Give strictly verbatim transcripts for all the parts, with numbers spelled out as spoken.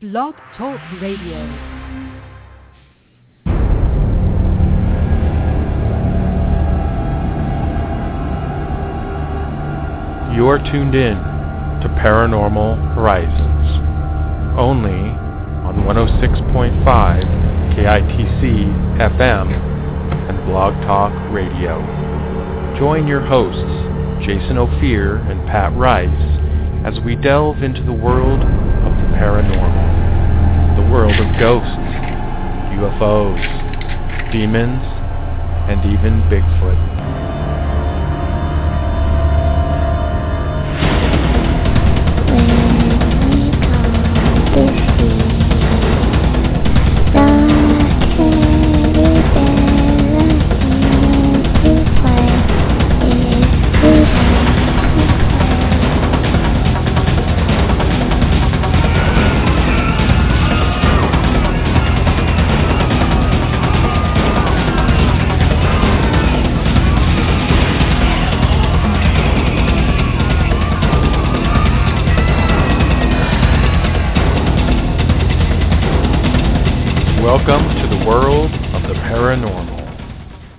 Blog Talk Radio. You are tuned in to Paranormal Horizons, only on one oh six point five K I T C F M and Blog Talk Radio. Join your hosts, Jason Ophir and Pat Rice, as we delve into the world of the paranormal, the world of ghosts, U F Os, demons, and even Bigfoot. Welcome to the world of the paranormal.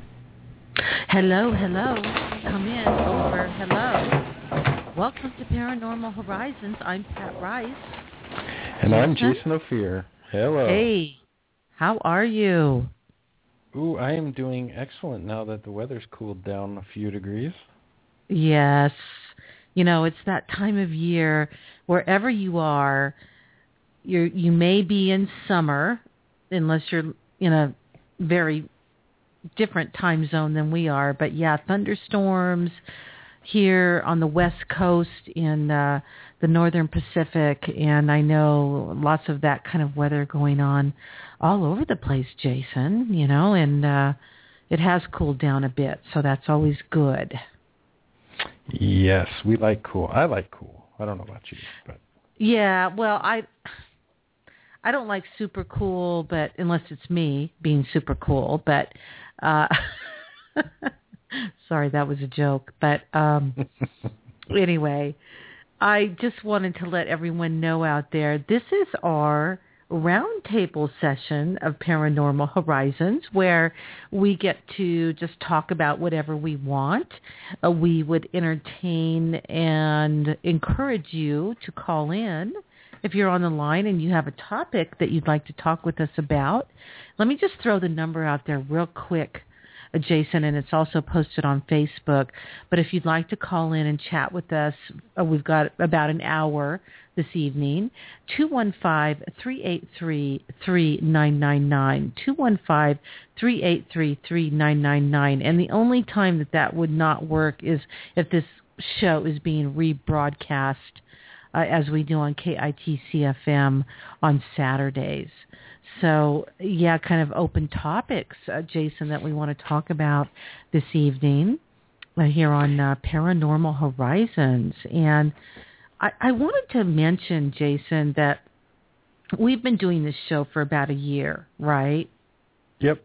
Hello, hello. Come in, over. Hello. Welcome to Paranormal Horizons. I'm Pat Rice. And Jason? I'm Jason Ophir. Hello. Hey, how are you? Ooh, I am doing excellent now that the weather's cooled down a few degrees. Yes. You know, it's that time of year, wherever you are, you you may be in summer, unless you're in a very different time zone than we are. But yeah, thunderstorms here on the West Coast in uh, the Northern Pacific, and I know lots of that kind of weather going on all over the place, Jason, you know, and uh, it has cooled down a bit, so that's always good. Yes, we like cool. I like cool. I don't know about you, but yeah, well, I I don't like super cool, but unless it's me being super cool, but uh, sorry, that was a joke. But um, anyway, I just wanted to let everyone know out there, this is our roundtable session of Paranormal Horizons, where we get to just talk about whatever we want. Uh, we would entertain and encourage you to call in. If you're on the line and you have a topic that you'd like to talk with us about, let me just throw the number out there real quick, uh, Jason, and it's also posted on Facebook. But if you'd like to call in and chat with us, uh, we've got about an hour this evening, two one five, three eight three, three nine nine nine, two one five, three eight three, three nine nine nine. And the only time that that would not work is if this show is being rebroadcast Uh, as we do on K I T C F M on Saturdays. So, yeah, kind of open topics, uh, Jason, that we want to talk about this evening uh, here on uh, Paranormal Horizons. And I, I wanted to mention, Jason, that we've been doing this show for about a year, right? Yep.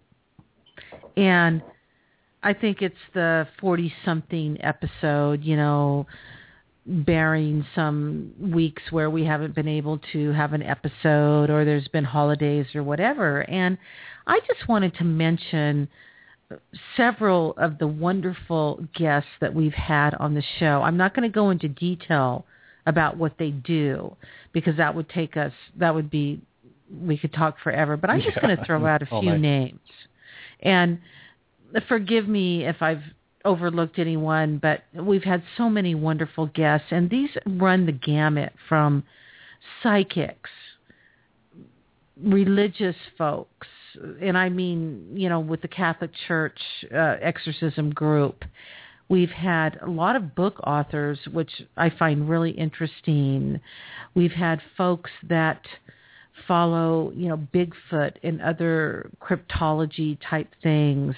And I think it's the forty-something episode, you know, bearing some weeks where we haven't been able to have an episode or there's been holidays or whatever. And I just wanted to mention several of the wonderful guests that we've had on the show. I'm not going to go into detail about what they do because that would take us, that would be, we could talk forever, but I'm just yeah. going to throw out a few nice. names. And forgive me if I've overlooked anyone, but we've had so many wonderful guests, and these run the gamut from psychics, religious folks, and I mean, you know, with the Catholic Church uh, exorcism group. We've had a lot of book authors, which I find really interesting. We've had folks that follow, you know, Bigfoot and other cryptology type things,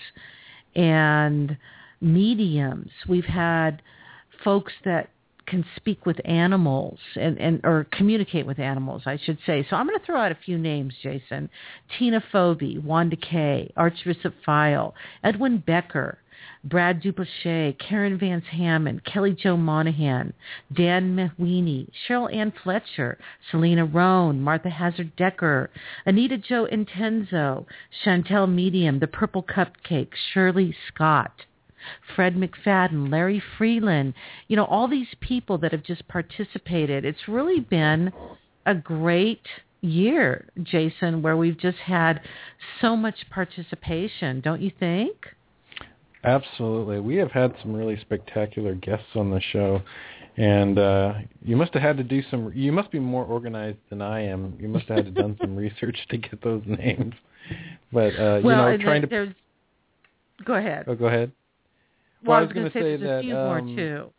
and mediums. We've had folks that can speak with animals and, and or communicate with animals, I should say. So I'm going to throw out a few names, Jason. Tina Phoebe, Wanda Kay, Archbishop File, Edwin Becker, Brad Duplessis, Karen Vance Hammond, Kelly Jo Monahan, Dan Mahwini, Cheryl Ann Fletcher, Selena Roan, Martha Hazard Decker, Anita Jo Intenzo, Chantel Medium, The Purple Cupcake, Shirley Scott, Fred McFadden, Larry Freeland, you know, all these people that have just participated. It's really been a great year, Jason, where we've just had so much participation, don't you think? Absolutely. We have had some really spectacular guests on the show, and uh, you must have had to do some, you must be more organized than I am. You must have had to done some research to get those names. But, uh, well, you know, trying there's, to... Go ahead. Oh, go ahead. Well, well I was, was going to say, say there's a few um, more, too.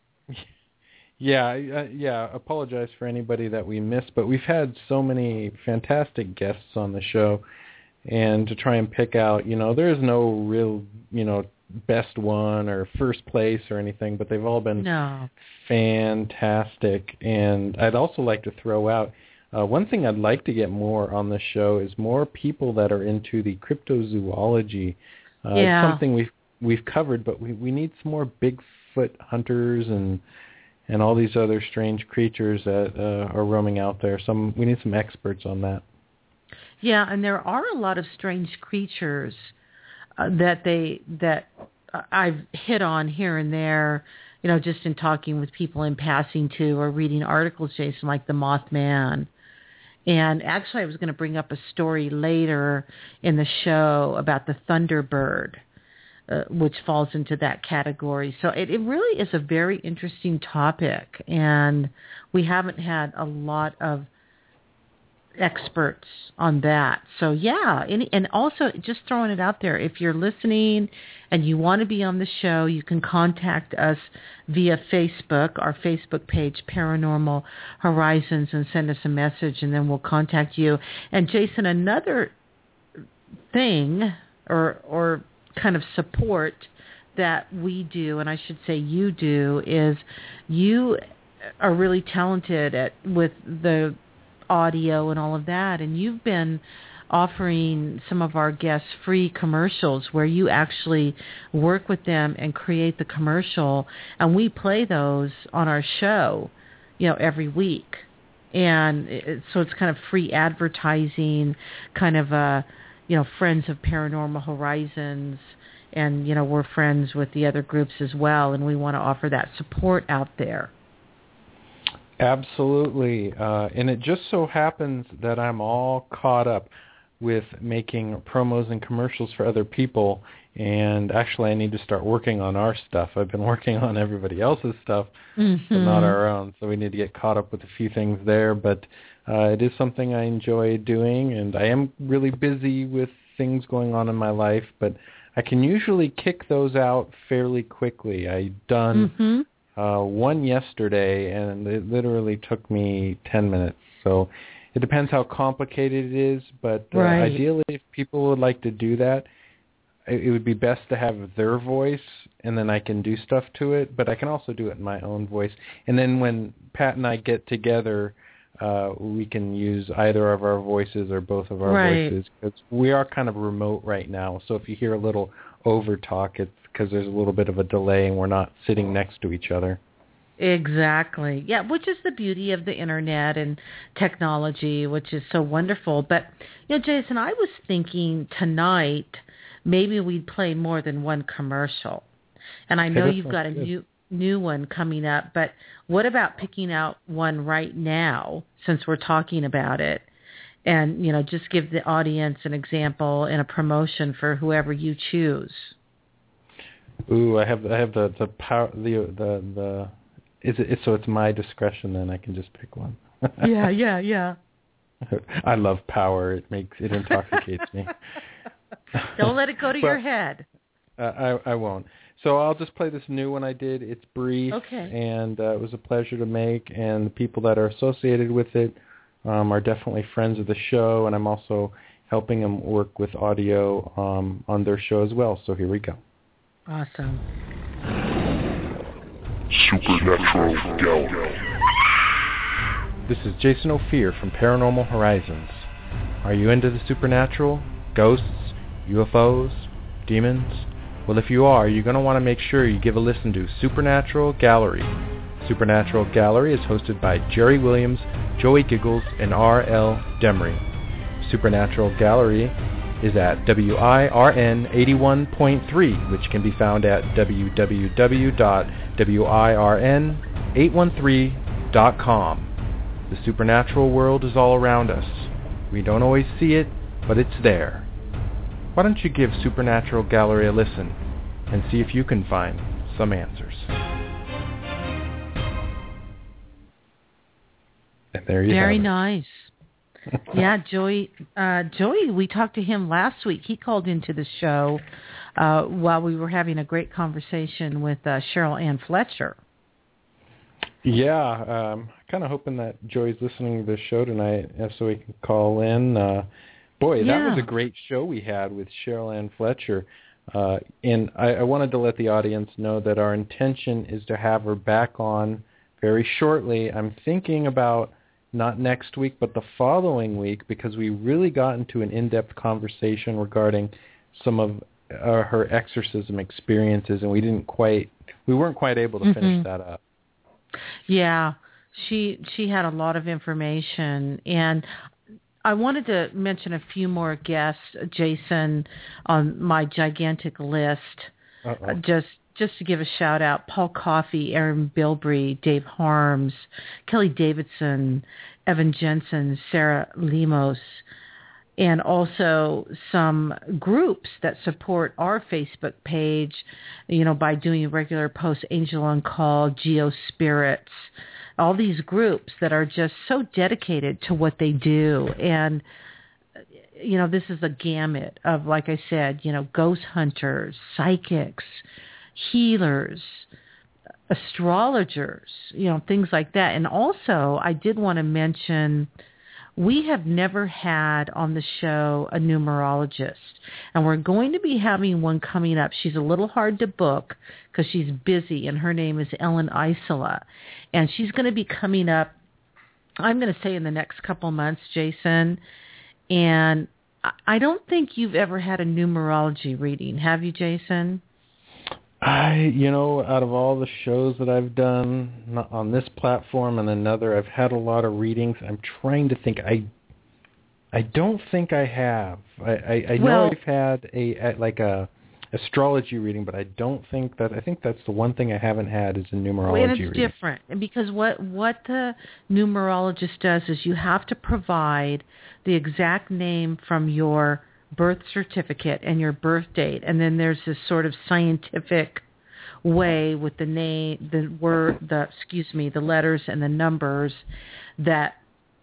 Yeah, uh, yeah. Apologize for anybody that we missed, but we've had so many fantastic guests on the show, and to try and pick out, you know, there is no real, you know, best one or first place or anything, but they've all been no. fantastic. And I'd also like to throw out uh, one thing I'd like to get more on the show is more people that are into the cryptozoology. Uh, yeah. It's something we've we've covered, but we we need some more Bigfoot hunters and. and all these other strange creatures that uh, are roaming out there. Some we need some experts on that. Yeah, and there are a lot of strange creatures uh, that they that I've hit on here and there, you know, just in talking with people in passing too, or reading articles, Jason, like the Mothman. And actually, I was going to bring up a story later in the show about the Thunderbird. Uh, which falls into that category. So it, it really is a very interesting topic, and we haven't had a lot of experts on that. So yeah, and, and also just throwing it out there, if you're listening and you want to be on the show, you can contact us via Facebook, our Facebook page, Paranormal Horizons, and send us a message, and then we'll contact you. And Jason, another thing, or or kind of support that we do, and I should say you do, is you are really talented at with the audio and all of that, and you've been offering some of our guests free commercials where you actually work with them and create the commercial, and we play those on our show, you know, every week. And it, so it's kind of free advertising, kind of a, you know, friends of Paranormal Horizons, and, you know, we're friends with the other groups as well, and we want to offer that support out there. Absolutely. Uh, and it just so happens that I'm all caught up with making promos and commercials for other people, and actually I need to start working on our stuff. I've been working on everybody else's stuff, mm-hmm. but not our own, so we need to get caught up with a few things there. But uh, it is something I enjoy doing, and I am really busy with things going on in my life, but I can usually kick those out fairly quickly. I done mm-hmm. uh, one yesterday, and it literally took me ten minutes. So it depends how complicated it is, but uh, right. ideally, if people would like to do that, it, it would be best to have their voice, and then I can do stuff to it, but I can also do it in my own voice. And then when Pat and I get together, uh, we can use either of our voices or both of our right. voices, because we are kind of remote right now. So if you hear a little over talk, it's because there's a little bit of a delay and we're not sitting next to each other. Exactly. Yeah, which is the beauty of the internet and technology, which is so wonderful. But, you know, Jason, I was thinking tonight maybe we'd play more than one commercial. And I know hey, you've got a good. new new one coming up, but what about picking out one right now, since we're talking about it, and, you know, just give the audience an example and a promotion for whoever you choose? Ooh, I have I have the the power the the the is it so it's my discretion then I can just pick one. yeah, yeah, yeah. I love power. It makes it intoxicates me. Don't let it go to but, your head. Uh, I I won't. So I'll just play this new one I did. It's brief, okay. and uh, it was a pleasure to make, and the people that are associated with it um, are definitely friends of the show, and I'm also helping them work with audio um, on their show as well. So here we go. Awesome. Supernatural Gallery. This is Jason Ophir from Paranormal Horizons. Are you into the supernatural? Ghosts? U F Os? Demons? Well, if you are, you're going to want to make sure you give a listen to Supernatural Gallery. Supernatural Gallery is hosted by Jerry Williams, Joey Giggles, and R L Demery. Supernatural Gallery is at W I R N eighty-one point three, which can be found at w w w dot w i r n eight one three dot com. The supernatural world is all around us. We don't always see it, but it's there. Why don't you give Supernatural Gallery a listen and see if you can find some answers. And there you Very have it. nice. Yeah, Joey, uh, Joey, we talked to him last week. He called into the show uh, while we were having a great conversation with uh, Cheryl Ann Fletcher. Yeah, um, kind of hoping that Joey's listening to the show tonight so he can call in. Uh, boy, Yeah. that was a great show we had with Cheryl Ann Fletcher. Uh, and I, I wanted to let the audience know that our intention is to have her back on very shortly. I'm thinking about not next week, but the following week, because we really got into an in-depth conversation regarding some of uh, her exorcism experiences, and we didn't quite, we weren't quite able to finish Mm-hmm. that up. Yeah, she she had a lot of information, and I wanted to mention a few more guests, Jason, on my gigantic list. Uh-oh. Uh, just just to give a shout out: Paul Coffey, Aaron Bilbrey, Dave Harms, Kelly Davidson, Evan Jensen, Sarah Lemos, and also some groups that support our Facebook page, you know, by doing regular posts, Angel on Call, Geo Spirits, all these groups that are just so dedicated to what they do. And, you know, this is a gamut of, like I said, you know, ghost hunters, psychics, healers, astrologers, you know, things like that. And also, I did want to mention, we have never had on the show a numerologist, and we're going to be having one coming up. She's a little hard to book because she's busy, and her name is Ellen Isola, and she's going to be coming up, I'm going to say in the next couple months, Jason, and I don't think you've ever had a numerology reading, have you, Jason? I, you know, out of all the shows that I've done not on this platform and another, I've had a lot of readings. I'm trying to think. I, I don't think I have. I, I, I know Well- I've had a, a like a astrology reading, but I don't think that. I think that's the one thing I haven't had is a numerology Well, and it's reading. different, and because what what the numerologist does is you have to provide the exact name from your birth certificate and your birth date, and then there's this sort of scientific way with the name, the word, the excuse me, the letters and the numbers that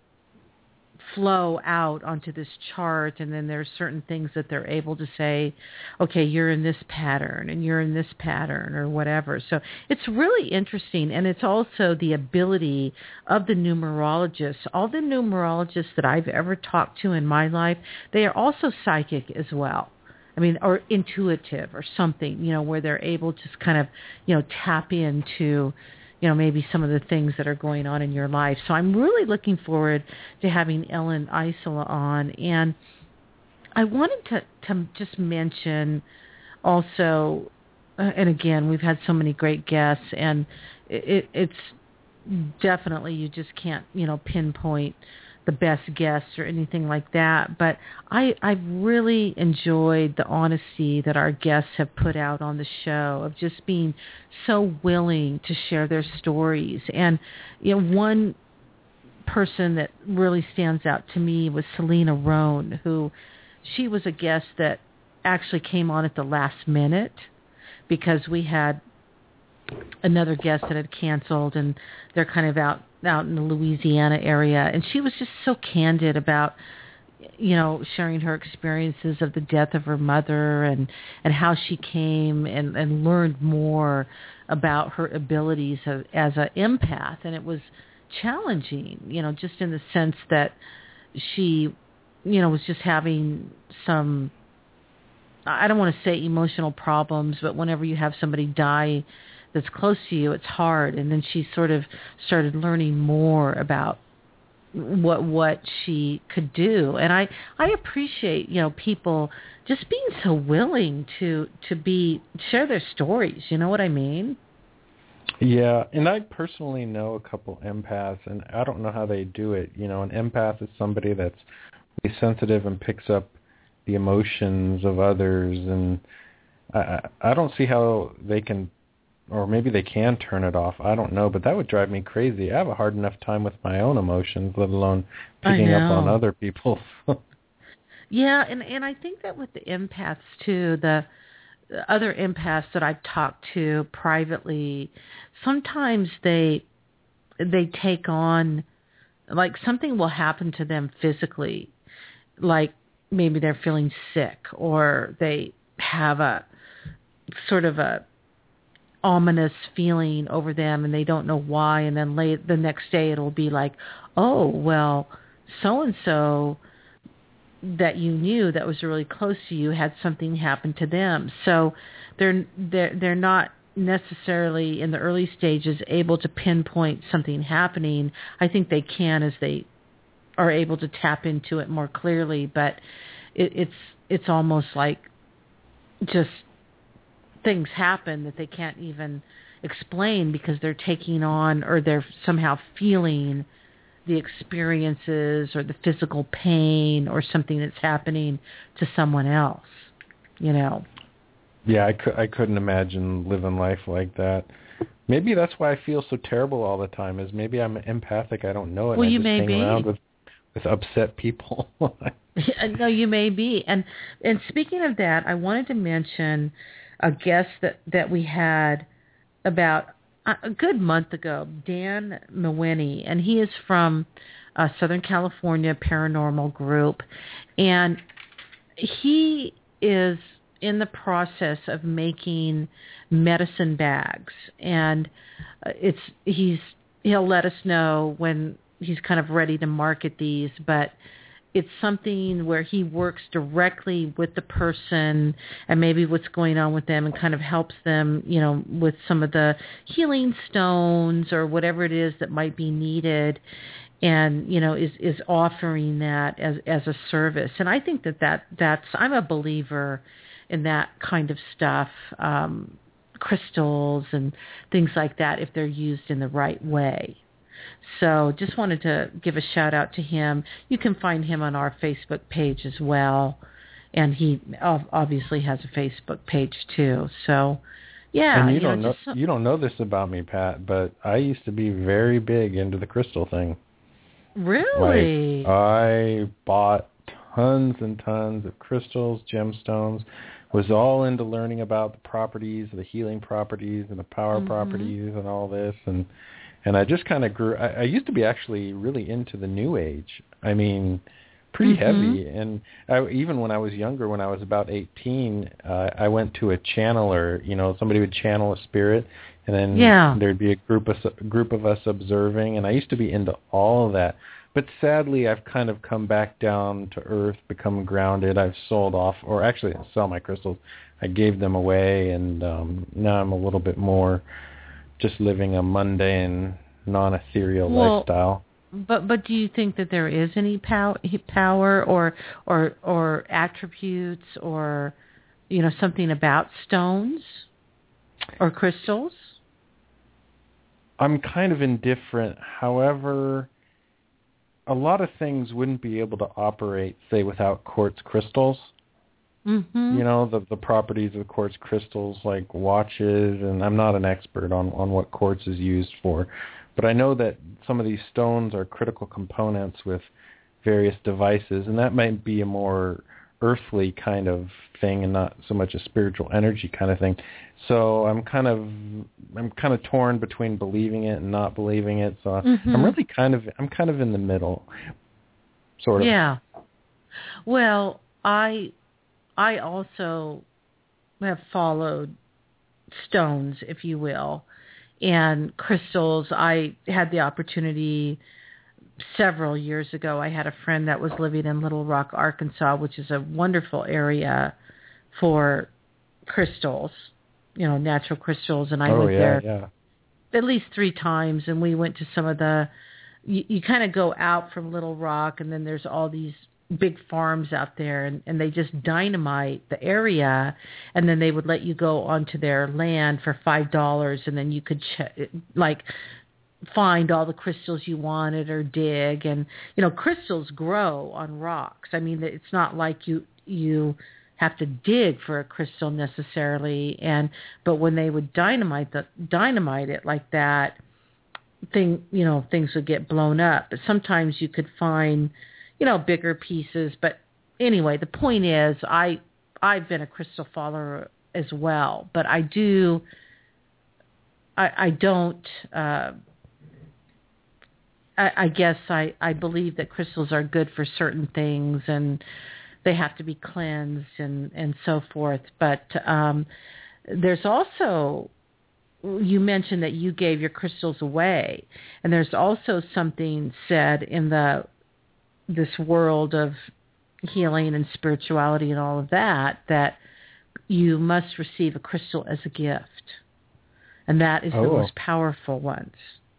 flow out onto this chart, and then there's certain things that they're able to say, okay, you're in this pattern and you're in this pattern or whatever. So it's really interesting, and it's also the ability of the numerologists. All the numerologists that I've ever talked to in my life, they are also psychic as well. I mean, or intuitive or something, you know, where they're able to just kind of, you know, tap into, you know, maybe some of the things that are going on in your life. So I'm really looking forward to having Ellen Isola on. And I wanted to, to just mention also, uh, and again, we've had so many great guests, and it, it's definitely, you just can't, you know, pinpoint the best guests or anything like that. But I, I've really enjoyed the honesty that our guests have put out on the show of just being so willing to share their stories. And, you know, one person that really stands out to me was Selena Rohn, who she was a guest that actually came on at the last minute because we had another guest that had canceled, and they're kind of out out in the Louisiana area, and she was just so candid about, you know, sharing her experiences of the death of her mother and and how she came and and learned more about her abilities of, as an empath. And it was challenging, you know, just in the sense that she, you know, was just having some, I don't want to say emotional problems, but whenever you have somebody die that's close to you, it's hard. And then she sort of started learning more about what what she could do. And I I appreciate, you know, people just being so willing to to be share their stories. You know what I mean? Yeah, and I personally know a couple empaths, and I don't know how they do it. You know, an empath is somebody that's really sensitive and picks up the emotions of others, and I I don't see how they can, or maybe they can turn it off. I don't know, but that would drive me crazy. I have a hard enough time with my own emotions, let alone picking up on other people's. Yeah, and, and I think that with the empaths, too, the other empaths that I've talked to privately, sometimes they they take on, like something will happen to them physically, like maybe they're feeling sick or they have a sort of a ominous feeling over them and they don't know why, and then late the next day it'll be like, oh, well, so-and-so that you knew that was really close to you had something happen to them. So they're they're they're not necessarily in the early stages able to pinpoint something happening. I think they can as they are able to tap into it more clearly, but it, it's it's almost like just things happen that they can't even explain because they're taking on or they're somehow feeling the experiences or the physical pain or something that's happening to someone else, you know. Yeah, I, cu- I couldn't imagine living life like that. Maybe that's why I feel so terrible all the time, is maybe I'm empathic. I don't know it. Well, I you just may hang be. around with, with upset people. No, you may be. And and speaking of that, I wanted to mention a guest that, that we had about a good month ago, Dan Mawini, and he is from uh, Southern California Paranormal Group, and he is in the process of making medicine bags, and uh, it's he's he'll let us know when he's kind of ready to market these, but it's something where he works directly with the person and maybe what's going on with them and kind of helps them, you know, with some of the healing stones or whatever it is that might be needed, and, you know, is, is offering that as, as a service. And I think that, that that's, I'm a believer in that kind of stuff, um, crystals and things like that, if they're used in the right way. So just wanted to give a shout out to him. You can find him on our Facebook page as well. And he obviously has a Facebook page too. So, yeah. And you, you don't know, know, just, you don't know this about me, Pat, but I used to be very big into the crystal thing. Really? Like, I bought tons and tons of crystals, gemstones, was all into learning about the properties, the healing properties and the power mm-hmm. properties and all this. And And I just kind of grew. I, I used to be actually really into the New Age. I mean, pretty mm-hmm. heavy. And I, even when I was younger, when I was about eighteen, uh, I went to a channeler. You know, somebody would channel a spirit, and then yeah. there'd be a group of group of us observing. And I used to be into all of that. But sadly, I've kind of come back down to earth, become grounded. I've sold off, or actually, I sell my crystals. I gave them away, and um, now I'm a little bit more just living a mundane, non-ethereal well, lifestyle. But but do you think that there is any pow- power or or or attributes or, you know, something about stones or crystals? I'm kind of indifferent. However, a lot of things wouldn't be able to operate, say, without quartz crystals. Mm-hmm. You know, the the properties of quartz crystals, like watches, and I'm not an expert on, on what quartz is used for, but I know that some of these stones are critical components with various devices, and that might be a more earthly kind of thing and not so much a spiritual energy kind of thing. So I'm kind of I'm kind of torn between believing it and not believing it. So mm-hmm. I'm really kind of I'm kind of in the middle, sort of. Yeah. Well, I. I also have followed stones, if you will, and crystals. I had the opportunity several years ago. I had a friend that was living in Little Rock, Arkansas, which is a wonderful area for crystals, you know, natural crystals. And I oh, went yeah, there yeah. at least three times, and we went to some of the, you, you kind of go out from Little Rock, and then there's all these big farms out there, and, and they just dynamite the area, and then they would let you go onto their land for five dollars, and then you could ch- like find all the crystals you wanted or dig. And you know, crystals grow on rocks. I mean, it's not like you you have to dig for a crystal necessarily. And but when they would dynamite the dynamite it like that, thing you know things would get blown up. But sometimes you could find, you know, bigger pieces. But anyway, the point is, I I've been a crystal follower as well, but I do I, I don't. Uh, I, I guess I, I believe that crystals are good for certain things, and they have to be cleansed and, and so forth. But um, there's also, you mentioned that you gave your crystals away, and there's also something said in the this world of healing and spirituality and all of that, that you must receive a crystal as a gift, and that is oh. the most powerful ones.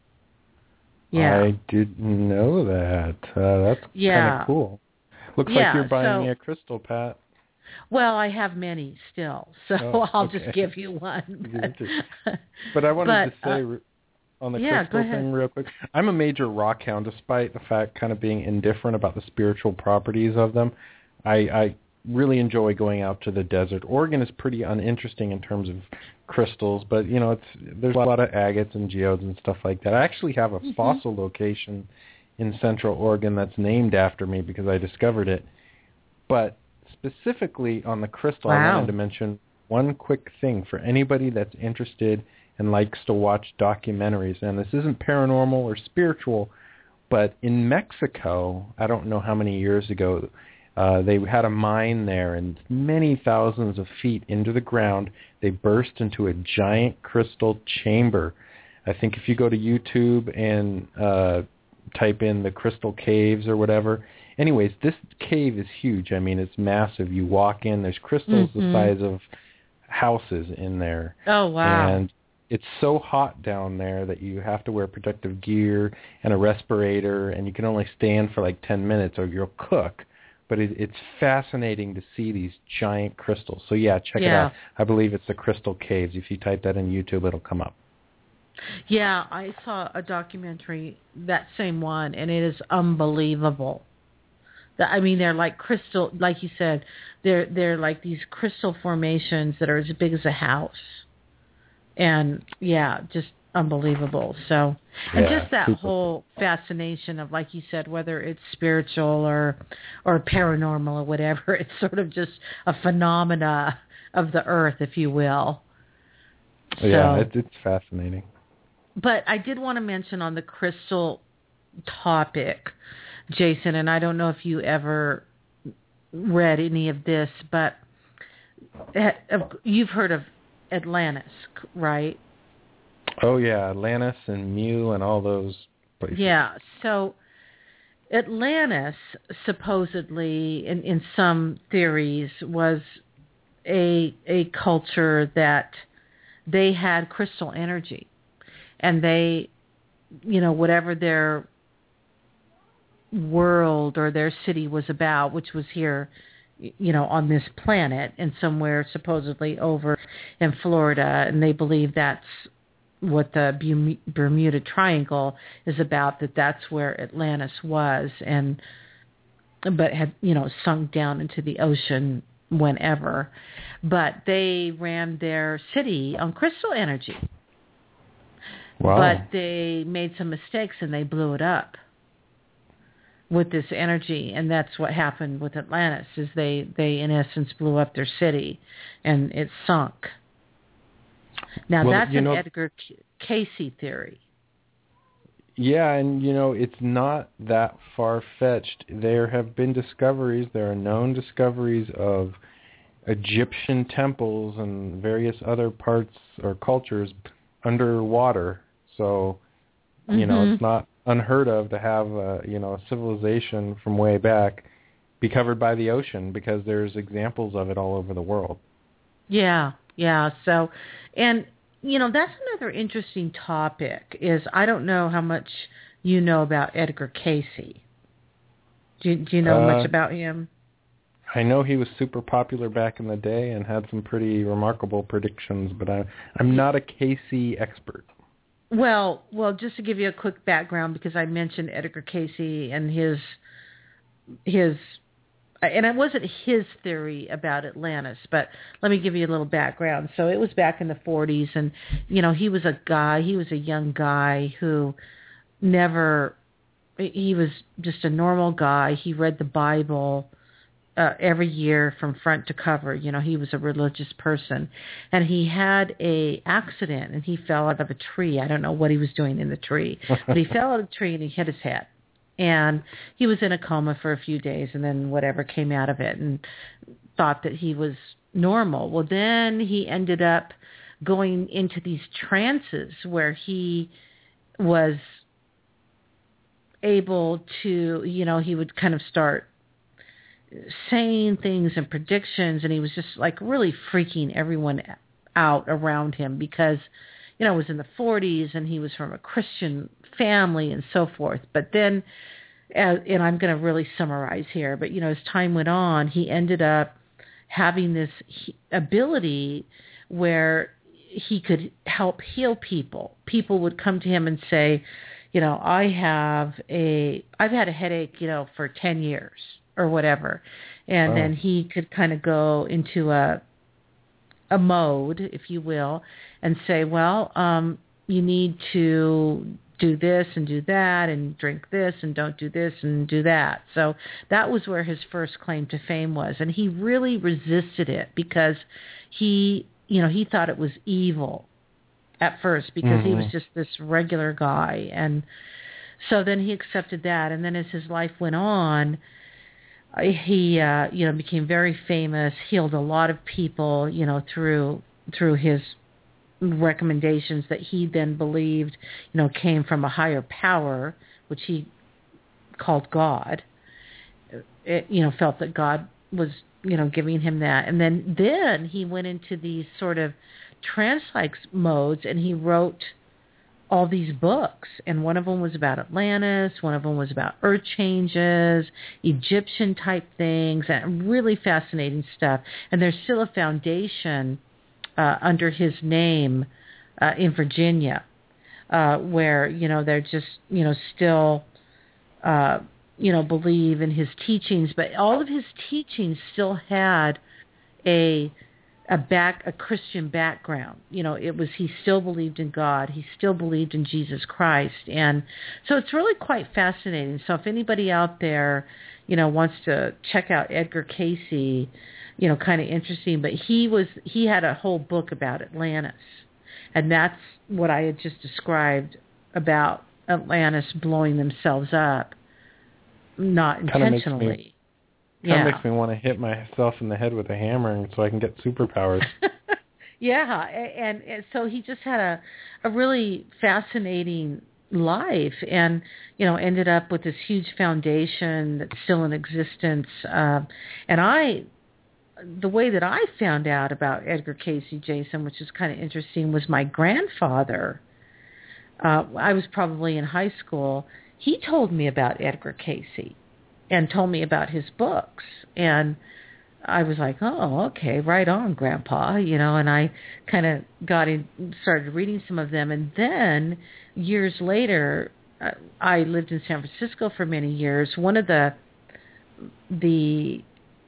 Yeah. I didn't know that. Uh, that's yeah. kind of cool. Looks yeah, like you're buying so, me a crystal, Pat. Well, I have many still, so oh, I'll okay. just give you one. But, but I wanted but, to say uh, on the yeah, crystal thing real quick, I'm a major rock hound, despite the fact kind of being indifferent about the spiritual properties of them. I, I really enjoy going out to the desert. Oregon is pretty uninteresting in terms of crystals, but you know, it's there's a lot of agates and geodes and stuff like that. I actually have a mm-hmm. fossil location in Central Oregon that's named after me because I discovered it. But specifically on the crystal, wow. I wanted to mention one quick thing for anybody that's interested and likes to watch documentaries. And this isn't paranormal or spiritual, but in Mexico, I don't know how many years ago, uh, they had a mine there, and many thousands of feet into the ground, they burst into a giant crystal chamber. I think if you go to YouTube and uh, type in the crystal caves or whatever. Anyways, this cave is huge. I mean, it's massive. You walk in, there's crystals mm-hmm. the size of houses in there. Oh, wow. And it's so hot down there that you have to wear protective gear and a respirator, and you can only stand for like ten minutes or you'll cook. But it, it's fascinating to see these giant crystals. So, yeah, check yeah. it out. I believe it's the Crystal Caves. If you type that in YouTube, it'll come up. Yeah, I saw a documentary, that same one, and it is unbelievable. I mean, they're like crystal, like you said, they're they're like these crystal formations that are as big as a house. And, yeah, just unbelievable. So, and yeah, just that super. whole fascination of, like you said, whether it's spiritual or or paranormal or whatever, it's sort of just a phenomena of the earth, if you will. So, yeah, it, it's fascinating. But I did want to mention on the crystal topic, Jason, and I don't know if you ever read any of this, but you've heard of Atlantis, right? Oh, yeah, Atlantis and Mu and all those places. Yeah, so Atlantis supposedly, in, in some theories, was a a culture that they had crystal energy. And they, you know, whatever their world or their city was about, which was here, you know, on this planet and somewhere supposedly over in Florida, and they believe that's what the Bermuda Triangle is about, that that's where Atlantis was, and but had, you know, sunk down into the ocean whenever. But they ran their city on crystal energy. Wow. But they made some mistakes and they blew it up with this energy, and that's what happened with Atlantis, is they, they in essence blew up their city and it sunk. Now well, that's an know, Edgar Casey theory. Yeah, and you know, it's not that far-fetched. There have been discoveries, there are known discoveries of Egyptian temples and various other parts or cultures underwater. So, you mm-hmm. know, it's not unheard of to have, a, you know, a civilization from way back be covered by the ocean, because there's examples of it all over the world. Yeah, yeah. So, and, you know, that's another interesting topic is I don't know how much you know about Edgar Cayce. Do, do you know uh, much about him? I know he was super popular back in the day and had some pretty remarkable predictions, but I, I'm not a Cayce expert. Well, well, just to give you a quick background, because I mentioned Edgar Cayce and his his, and it wasn't his theory about Atlantis, but let me give you a little background. So it was back in the forties, and you know, he was a guy, he was a young guy who never, he was just a normal guy. He read the Bible Uh, every year from front to cover. You know, he was a religious person, and he had a accident, and he fell out of a tree. I don't know what he was doing in the tree, but he fell out of the tree and he hit his head, and he was in a coma for a few days, and then whatever came out of it, and thought that he was normal. Well, then he ended up going into these trances where he was able to, you know, he would kind of start saying things and predictions, and he was just like really freaking everyone out around him because, you know, it was in the forties and he was from a Christian family and so forth. But then, uh, and I'm going to really summarize here, but, you know, as time went on, he ended up having this he- ability where he could help heal people. People would come to him and say, you know, I have a, I've had a headache, you know, for ten years. Or whatever, and wow. Then he could kind of go into a a mode, if you will, and say, well, um, you need to do this and do that and drink this and don't do this and do that. So that was where his first claim to fame was, and he really resisted it because he, you know, he thought it was evil at first because mm-hmm. he was just this regular guy, and so then he accepted that, and then as his life went on, he, uh, you know, became very famous, healed a lot of people, you know, through through his recommendations that he then believed, you know, came from a higher power, which he called God. It, you know, felt that God was, you know, giving him that. And then, then he went into these sort of trance-like modes, and he wrote all these books, and one of them was about Atlantis, one of them was about earth changes, Egyptian type things, and really fascinating stuff. And there's still a foundation uh, under his name uh, in Virginia, uh, where, you know, they're just, you know, still, uh, you know, believe in his teachings, but all of his teachings still had a a back a Christian background. You know, it was, he still believed in God. He still believed in Jesus Christ. And so it's really quite fascinating. So if anybody out there, you know, wants to check out Edgar Cayce, you know, kind of interesting, but he was, he had a whole book about Atlantis. And that's what I had just described about Atlantis blowing themselves up, not intentionally. Kind of yeah. makes me want to hit myself in the head with a hammer so I can get superpowers. yeah, and, and so he just had a, a really fascinating life, and, you know, ended up with this huge foundation that's still in existence. Uh, and I, the way that I found out about Edgar Cayce, Jason, which is kind of interesting, was my grandfather. Uh, I was probably in high school. He told me about Edgar Cayce and told me about his books. And I was like, oh, okay, right on, Grandpa, you know, and I kind of got in, started reading some of them. And then years later, uh, I lived in San Francisco for many years. One of the the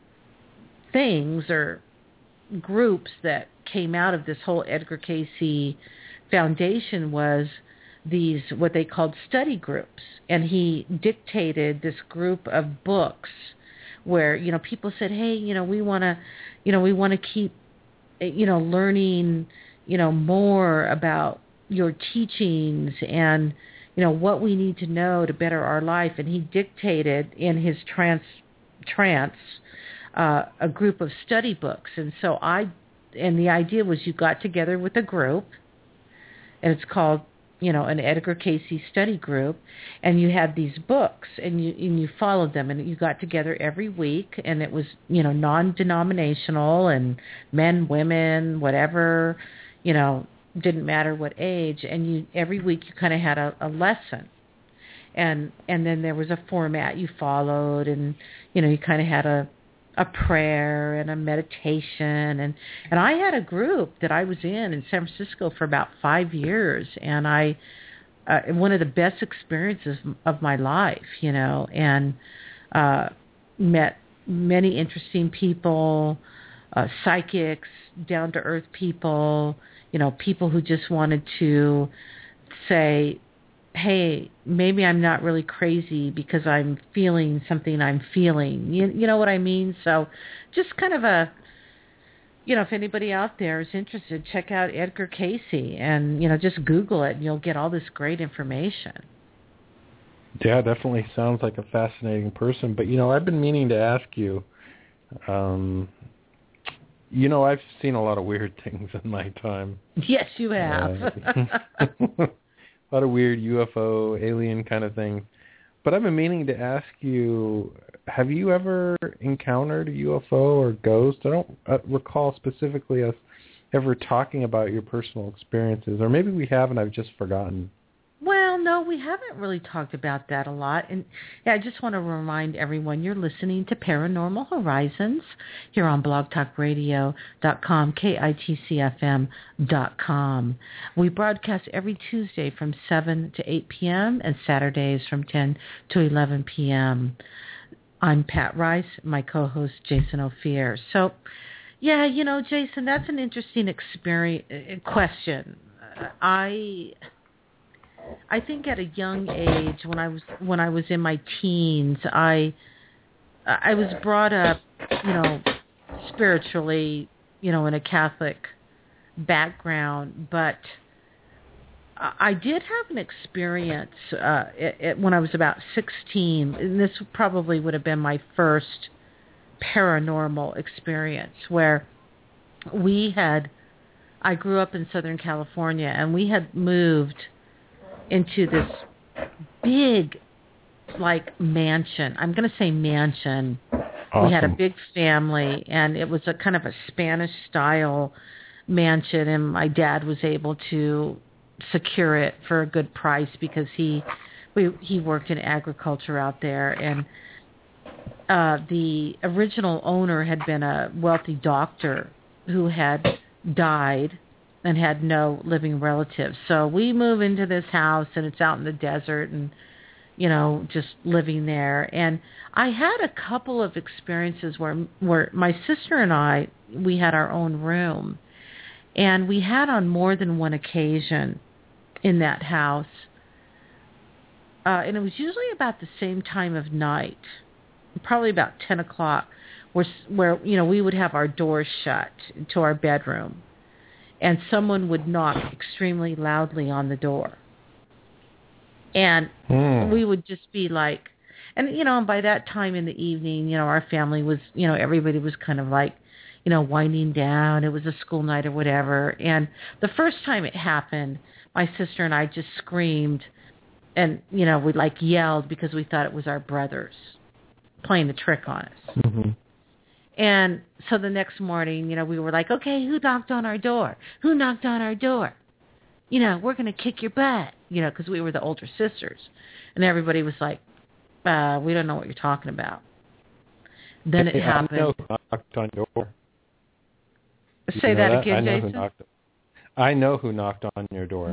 things or groups that came out of this whole Edgar Cayce Foundation was these, what they called study groups. And he dictated this group of books where, you know, people said, hey, you know, we want to, you know, we want to keep, you know, learning, you know, more about your teachings and, you know, what we need to know to better our life. And he dictated in his trance, trance, uh, a group of study books. And so I, and the idea was you got together with a group, and it's called, you know, an Edgar Cayce study group, and you had these books, and you and you followed them, and you got together every week, and it was, you know, non-denominational, and men, women, whatever, you know, didn't matter what age, and you every week you kind of had a, a lesson. and and then there was a format you followed, and you know you kind of had a a prayer and a meditation, and and I had a group that I was in in San Francisco for about five years, and I uh, one of the best experiences of my life, you know, and uh, met many interesting people, uh, psychics, down to earth people, you know, people who just wanted to say, hey, maybe I'm not really crazy because I'm feeling something I'm feeling. You, you know what I mean? So just kind of a, you know, if anybody out there is interested, check out Edgar Cayce and, you know, just Google it and you'll get all this great information. Yeah, definitely sounds like a fascinating person. But, you know, I've been meaning to ask you, um, you know, I've seen a lot of weird things in my time. Yes, you have. Uh, a lot of weird U F O, alien kind of things. But I've been meaning to ask you, have you ever encountered a U F O or ghost? I don't uh, recall specifically us ever talking about your personal experiences, or maybe we have and I've just forgotten. Well, no, we haven't really talked about that a lot. And yeah, I just want to remind everyone you're listening to Paranormal Horizons here on blog talk radio dot com, K I T C F M dot com. We broadcast every Tuesday from seven to eight p.m. and Saturdays from ten to eleven p.m. I'm Pat Rice, my co-host Jason Ophir. So, yeah, you know, Jason, that's an interesting experience question. I... I think at a young age, when I was when I was in my teens, I I was brought up, you know, spiritually, you know, in a Catholic background, but I did have an experience uh, it, it, when I was about sixteen, and this probably would have been my first paranormal experience, where we had, I grew up in Southern California, and we had moved into this big, like, mansion. I'm going to say mansion. Awesome. We had a big family, and it was a kind of a Spanish-style mansion, and my dad was able to secure it for a good price because he we, he worked in agriculture out there, and uh, the original owner had been a wealthy doctor who had died and had no living relatives. So we move into this house, and it's out in the desert, and, you know, just living there. And I had a couple of experiences where where my sister and I, we had our own room, and we had on more than one occasion in that house, uh, and it was usually about the same time of night, probably about ten o'clock, where, where, you know, we would have our doors shut to our bedroom, and someone would knock extremely loudly on the door. And mm. we would just be like, and, you know, by that time in the evening, you know, our family was, you know, everybody was kind of like, you know, winding down. It was a school night or whatever. And the first time it happened, my sister and I just screamed and, you know, we like yelled because we thought it was our brothers playing a trick on us. Mm-hmm. And so the next morning, you know, we were like, okay, who knocked on our door? Who knocked on our door? You know, we're going to kick your butt, you know, because we were the older sisters. And everybody was like, uh, we don't know what you're talking about. Then it happened. I know who knocked on your door. Say you know that, that again, I know Jason? Who knocked, I know who knocked on your door.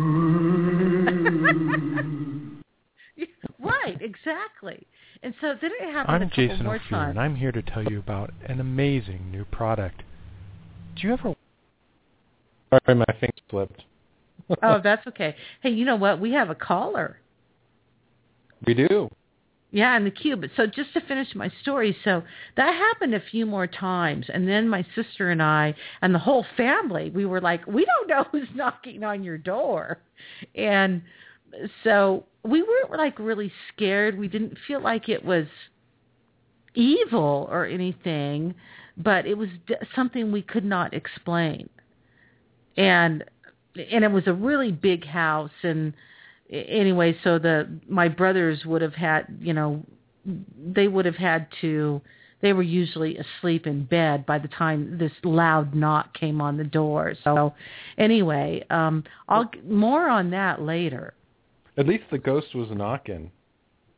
Right, exactly. And so then it happened I'm a couple Jason more Ophir, times. and I'm here to tell you about an amazing new product. Did you ever... Sorry, my finger slipped. Oh, that's okay. Hey, you know what? We have a caller. We do. Yeah, in the queue. But so just to finish my story, so that happened a few more times. And then my sister and I and the whole family, we were like, we don't know who's knocking on your door. And so we weren't like really scared. We didn't feel like it was evil or anything, but it was d- something we could not explain. And and it was a really big house, and anyway, so the my brothers would have had, you know, they would have had to, they were usually asleep in bed by the time this loud knock came on the door. So anyway, um, I'll more on that later. At least the ghost was knocking.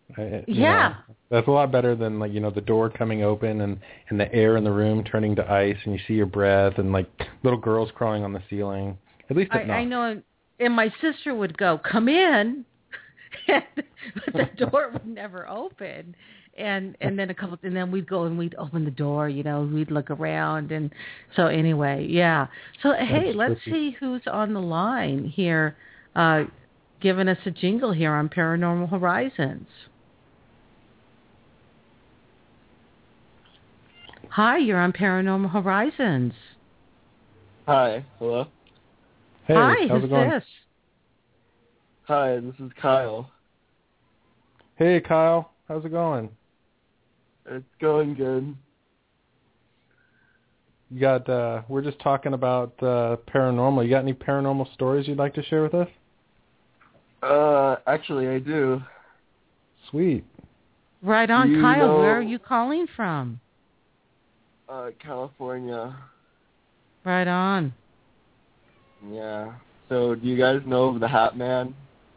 I, yeah. Know, that's a lot better than, like, you know, the door coming open and, and the air in the room turning to ice and you see your breath and, like, little girls crawling on the ceiling. At least I, at night. I know, and my sister would go, come in, and, but the door would never open. And and then a couple, and then we'd go and we'd open the door, you know, we'd look around. And so anyway, yeah. So, hey, That's let's tricky. see who's on the line here, uh, giving us a jingle here on Paranormal Horizons. Hi, you're on Paranormal Horizons. Hi, hello. Hey, Hi, how's who's it going? this? Hi, this is Kyle. Hey, Kyle, how's it going? It's going good. You got, uh, we're just talking about uh, paranormal. You got any paranormal stories you'd like to share with us? Uh, actually, I do. Sweet. Right on, Do you Kyle. know- Where are you calling from? Uh, California. Right on. Yeah. So, do you guys know of the Hat Man?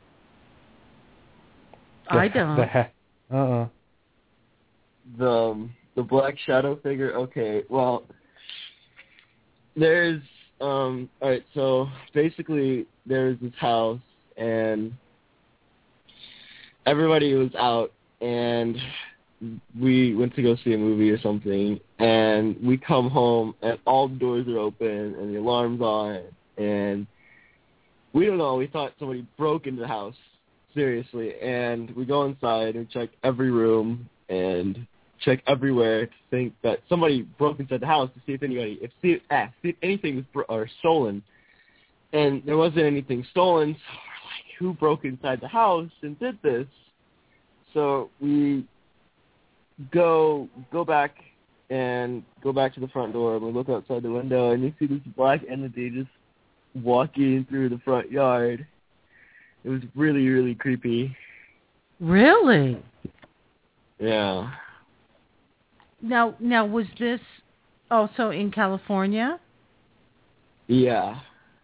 The, I don't. The ha- uh-uh. The um, the black shadow figure? Okay, well, there's, um, alright, so, basically, there's this house, and everybody was out, and we went to go see a movie or something, and we come home, and all the doors are open, and the alarm's on, and we don't know, we thought somebody broke into the house, seriously, and we go inside, and check every room, and check everywhere to think that somebody broke inside the house to see if anybody, if see, ah, see if anything was bro- or stolen, and there wasn't anything stolen, so we're like, who broke inside the house and did this? So we go go back and go back to the front door, and we look outside the window, and you see this black entity just walking through the front yard. It was really, really creepy. Really? Yeah. Now, now was this also in California? Yeah.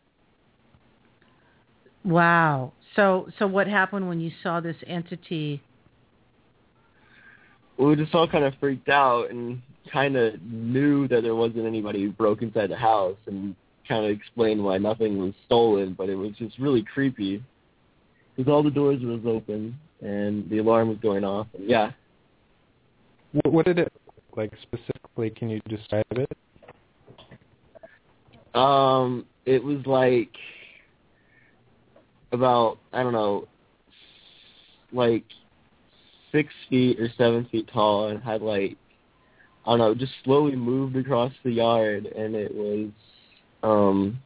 Wow. So, so what happened when you saw this entity? We just all kind of freaked out and kind of knew that there wasn't anybody who broke inside the house, and kind of explained why nothing was stolen, but it was just really creepy because all the doors was open and the alarm was going off. And yeah. What, what did it look like specifically? Can you describe it? Um, it was like about, I don't know, like six feet or seven feet tall, and had like, I don't know, just slowly moved across the yard, and it was, um,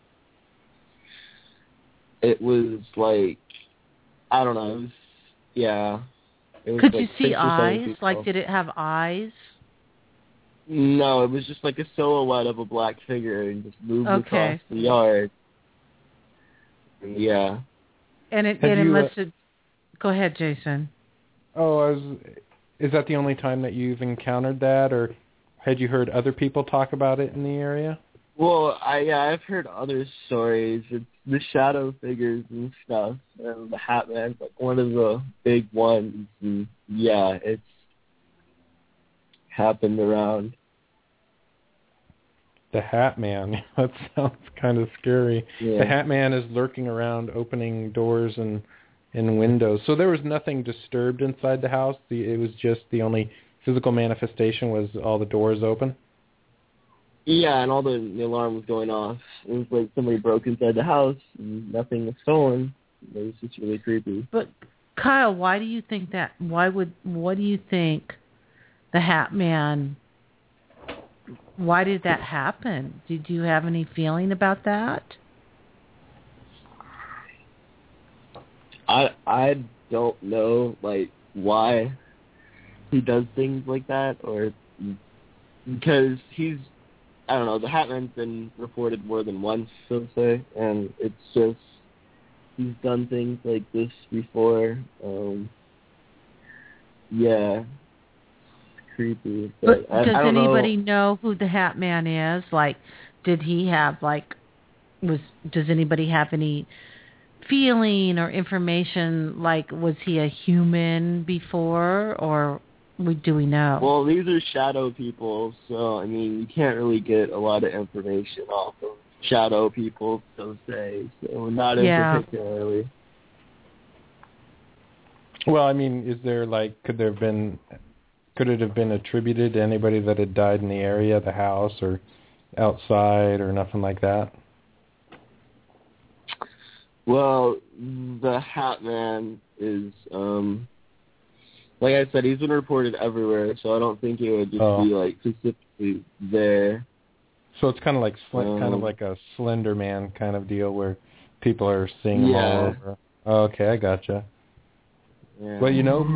it was like, I don't know, it was, yeah. It was Could like you see six or seven eyes? feet Like, tall. did it have eyes? No, it was just like a silhouette of a black figure and just moved Okay. across the yard. Yeah. And it, Had and it you, uh, must have. Go ahead, Jason. Oh, I was, is that the only time that you've encountered that, or had you heard other people talk about it in the area? Well, I yeah, I've heard other stories. It's the shadow figures and stuff. And the Hat Man's like one of the big ones. And yeah, it's happened around. The Hat Man. That sounds kind of scary. Yeah. The Hat Man is lurking around, opening doors and and windows. So there was nothing disturbed inside the house. The, it was just the only physical manifestation was all the doors open. Yeah, and all the, the alarm was going off. It was like somebody broke inside the house and nothing was stolen. It was just really creepy. But Kyle, why do you think that? Why would? What do you think the Hat Man? Why did that happen? Did you have any feeling about that? I I don't know like why he does things like that, or because he's, I don't know, the Hat Man's been reported more than once, so to say, and it's just he's done things like this before. Um, yeah, it's creepy. But, But I, does I don't anybody know. know who the Hat Man is? Like, did he have like was? Does anybody have any feeling or information, like was he a human before, or we, do we know? Well, these are shadow people, so, I mean, you can't really get a lot of information off of shadow people, so say, so not in yeah. particularly. Well, I mean, is there, like, could there have been, could it have been attributed to anybody that had died in the area, the house, or outside, or nothing like that? Well, the Hat Man is, um, like I said, he's been reported everywhere, so I don't think it would just oh. be, like, specifically there. So it's kind of like sl- um, kind of like a Slender Man kind of deal where people are seeing him yeah. all over. Oh, okay, I gotcha. Yeah. Well, you know,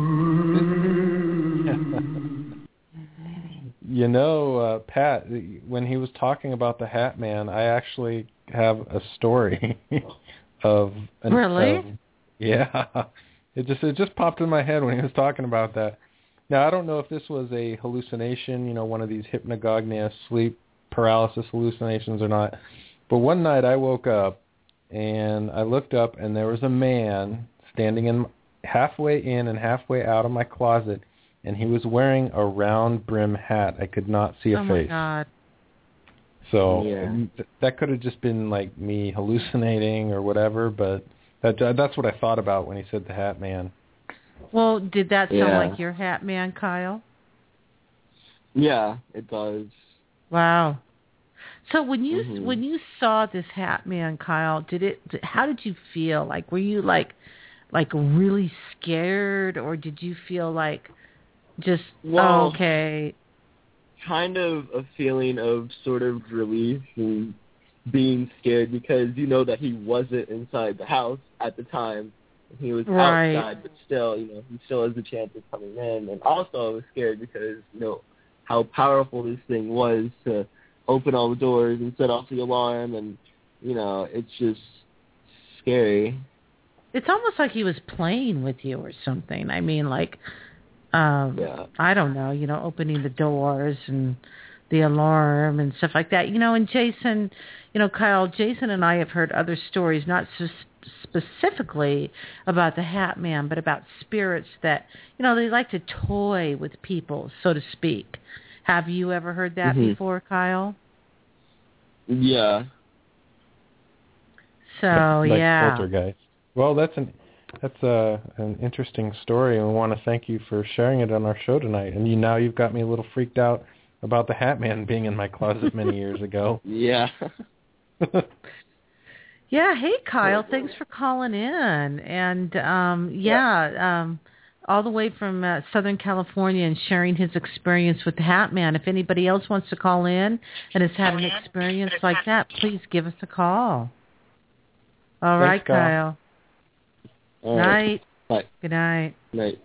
you know, uh, Pat, when he was talking about the Hat Man, I actually have a story of an, really. Of, yeah, it just it just popped in my head when he was talking about that. Now I don't know if this was a hallucination, you know, one of these hypnagogia sleep paralysis hallucinations or not. But one night I woke up and I looked up and there was a man standing in halfway in and halfway out of my closet, and he was wearing a round brim hat. I could not see a oh face. Oh my God. So yeah. th- that could have just been like me hallucinating or whatever, but that that's what I thought about when he said the Hat Man. Well, did that sound yeah. like your Hat Man, Kyle? Yeah, it does. Wow. So when you mm-hmm. when you saw this Hat Man, Kyle, did it? How did you feel? Like, were you like, like really scared, or did you feel like just well, oh, okay? Kind of a feeling of sort of relief and being scared because you know that he wasn't inside the house at the time. He was right. outside, but still, you know, he still has a chance of coming in. And also I was scared because, you know, how powerful this thing was to open all the doors and set off the alarm, and, you know, it's just scary. It's almost like he was playing with you or something. I mean, like, um, yeah. I don't know, you know, opening the doors and the alarm and stuff like that. You know, and Jason, you know, Kyle, Jason and I have heard other stories, not just specifically about the Hat Man, but about spirits that, you know, they like to toy with people, so to speak. Have you ever heard that mm-hmm. before, Kyle? Yeah. So, like yeah. Poltergeist. Well, that's an that's a, an interesting story, and we want to thank you for sharing it on our show tonight. And you now you've got me a little freaked out about the Hat Man being in my closet many years ago. Yeah. Yeah, hey Kyle, thanks for calling in, and um, yeah, yeah. Um, all the way from uh, Southern California and sharing his experience with the Hat Man. If anybody else wants to call in and has had an experience like that, please give us a call. All Thanks, right, Kyle. All night. Right. Bye. Good night. Night.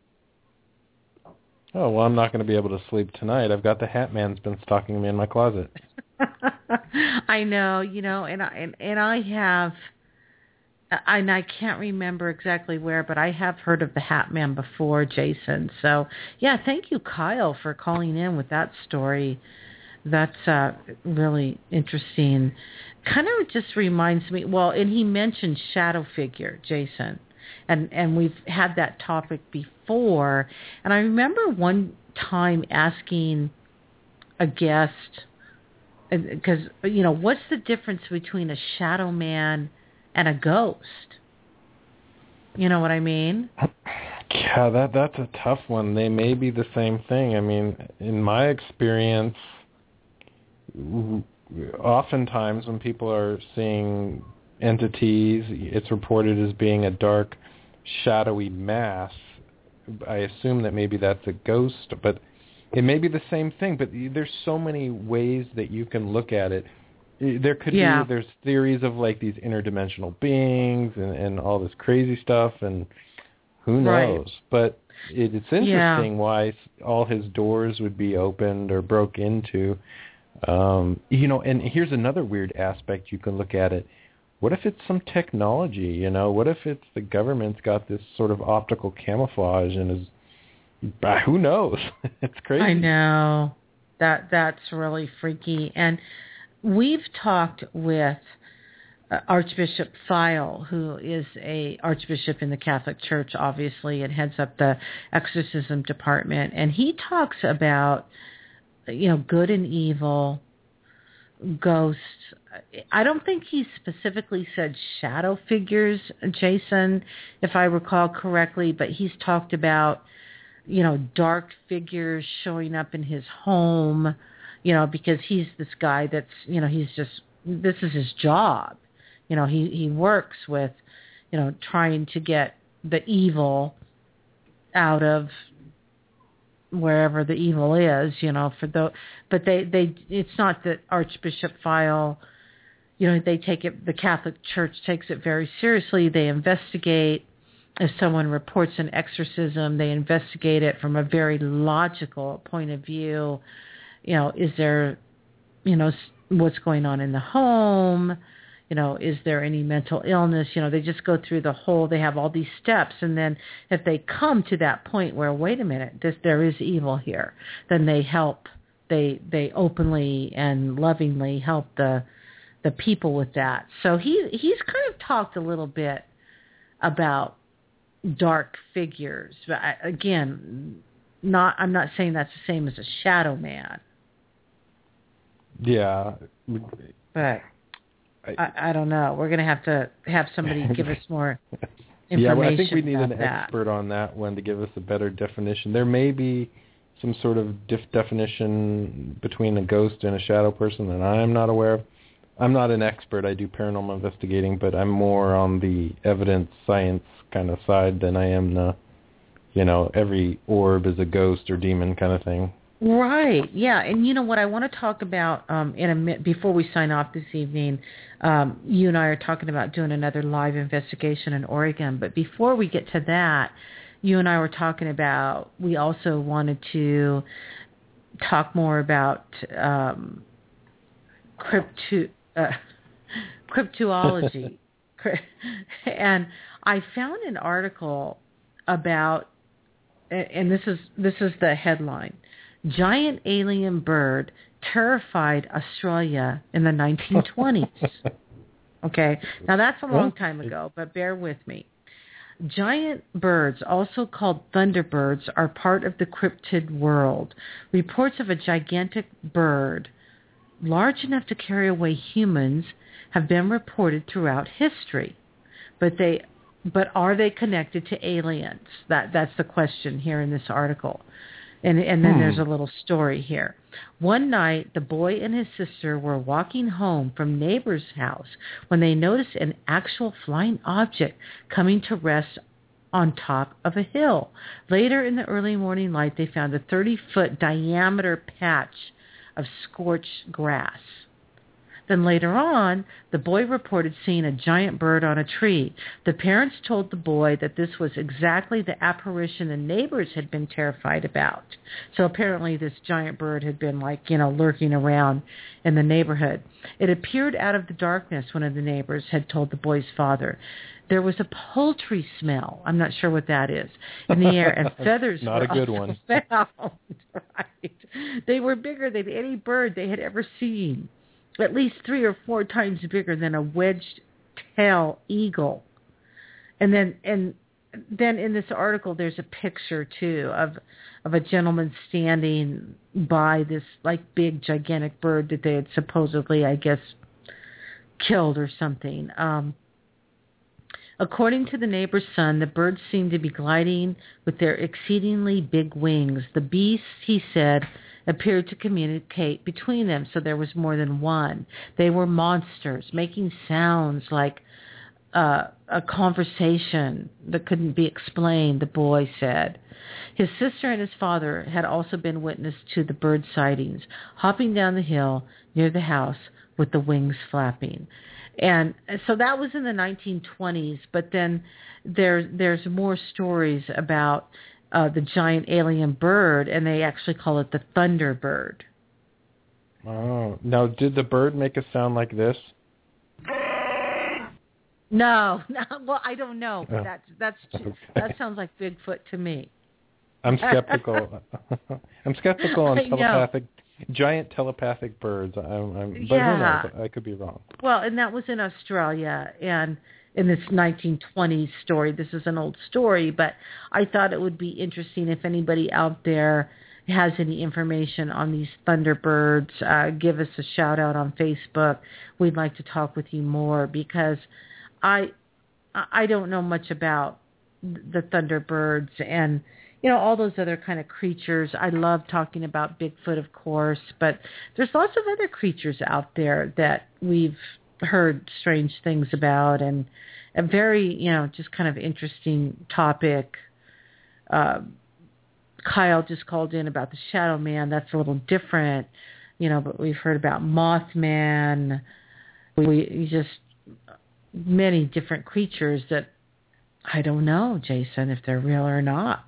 Oh, well, I'm not going to be able to sleep tonight. I've got the Hat Man's been stalking me in my closet. I know, you know, and I and, and I have, and I can't remember exactly where, but I have heard of the Hat Man before, Jason. So, yeah, thank you, Kyle, for calling in with that story. That's uh, really interesting. Kind of just reminds me, well, and he mentioned shadow figure, Jason, and and we've had that topic before. And I remember one time asking a guest, because, you know, what's the difference between a shadow man and a ghost? You know what I mean? Yeah, that that's a tough one. They may be the same thing. I mean, in my experience, oftentimes when people are seeing entities, it's reported as being a dark, shadowy mass. I assume that maybe that's a ghost, but it may be the same thing. But there's so many ways that you can look at it. There could yeah. be, there's theories of like these interdimensional beings and, and all this crazy stuff, and who knows. Right. But it, it's interesting yeah. why all his doors would be opened or broke into. Um, you know, and here's another weird aspect you can look at it. What if it's some technology, you know? What if it's the government's got this sort of optical camouflage and is, uh, who knows? It's crazy. I know. That That's really freaky. And we've talked with uh, Archbishop File, who is a archbishop in the Catholic Church, obviously, and heads up the exorcism department. And he talks about, you know, good and evil, ghosts. I don't think he specifically said shadow figures, Jason, if I recall correctly, but he's talked about, you know, dark figures showing up in his home, you know, because he's this guy that's, you know, he's just, this is his job. You know, he, he works with, you know, trying to get the evil out of wherever the evil is, you know, for the, but they, they, it's not that Archbishop File, you know, they take it, the Catholic Church takes it very seriously. They investigate. If someone reports an exorcism, they investigate it from a very logical point of view. You know, is there, you know, what's going on in the home? You know, is there any mental illness? You know, they just go through the whole, they have all these steps. And then if they come to that point where, wait a minute, this, there is evil here, then they help, they, they openly and lovingly help the, the people with that. So he, he's kind of talked a little bit about dark figures. But I, again, not, I'm not saying that's the same as a shadow man. Yeah. But I, I don't know. We're going to have to have somebody give us more information. Yeah, well, I think we need an that. expert on that one to give us a better definition. There may be some sort of dif- definition between a ghost and a shadow person that I'm not aware of. I'm not an expert. I do paranormal investigating, but I'm more on the evidence science kind of side than I am the, you know, every orb is a ghost or demon kind of thing. Right. Yeah. And you know what I want to talk about um, in a minute before we sign off this evening, um, you and I are talking about doing another live investigation in Oregon. But before we get to that, you and I were talking about, we also wanted to talk more about um, crypto, uh, cryptozoology. And I found an article about, and this is this is the headline, Giant Alien Bird Terrified Australia in the nineteen twenties. Okay, now that's a long time ago, but bear with me. Giant birds, also called thunderbirds, are part of the cryptid world. Reports of a gigantic bird large enough to carry away humans have been reported throughout history. But they but are they connected to aliens? That that's the question here in this article. And and then hmm. there's a little story here. One night, the boy and his sister were walking home from neighbor's house when they noticed an actual flying object coming to rest on top of a hill. Later in the early morning light, they found a thirty-foot diameter patch of scorched grass. Then later on, the boy reported seeing a giant bird on a tree. The parents told the boy that this was exactly the apparition the neighbors had been terrified about. So apparently this giant bird had been like, you know, lurking around in the neighborhood. It appeared out of the darkness, one of the neighbors had told the boy's father. There was a poultry smell. I'm not sure what that is in the air, and feathers not were a good also one. found. Right. They were bigger than any bird they had ever seen. At least three or four times bigger than a wedged tail eagle. And then and then in this article there's a picture too of of a gentleman standing by this like big gigantic bird that they had supposedly, I guess, killed or something. Um, according to the neighbor's son, the birds seemed to be gliding with their exceedingly big wings. The beasts, he said, appeared to communicate between them, so there was more than one. They were monsters, making sounds like uh, a conversation that couldn't be explained, the boy said. His sister and his father had also been witness to the bird sightings, hopping down the hill near the house with the wings flapping. And so that was in the nineteen twenties, but then there, there's more stories about Uh, the giant alien bird, and they actually call it the Thunderbird. Oh, now did the bird make a sound like this? No, no. Well, I don't know. Oh. That's that's Okay. that sounds like Bigfoot to me. I'm skeptical. I'm skeptical on I know. telepathic giant telepathic birds. I'm, I'm, but Yeah. who knows? I could be wrong. Well, and that was in Australia, and in this nineteen twenties story. This is an old story, but I thought it would be interesting if anybody out there has any information on these Thunderbirds. Uh, give us a shout out on Facebook. We'd like to talk with you more because I I don't know much about the Thunderbirds and, you know, all those other kind of creatures. I love talking about Bigfoot, of course, but there's lots of other creatures out there that we've heard strange things about, and a very, you know, just kind of interesting topic. Uh, Kyle just called in about the Shadow Man. That's a little different, you know, but we've heard about Mothman. We, we just many different creatures that I don't know, Jason, if they're real or not.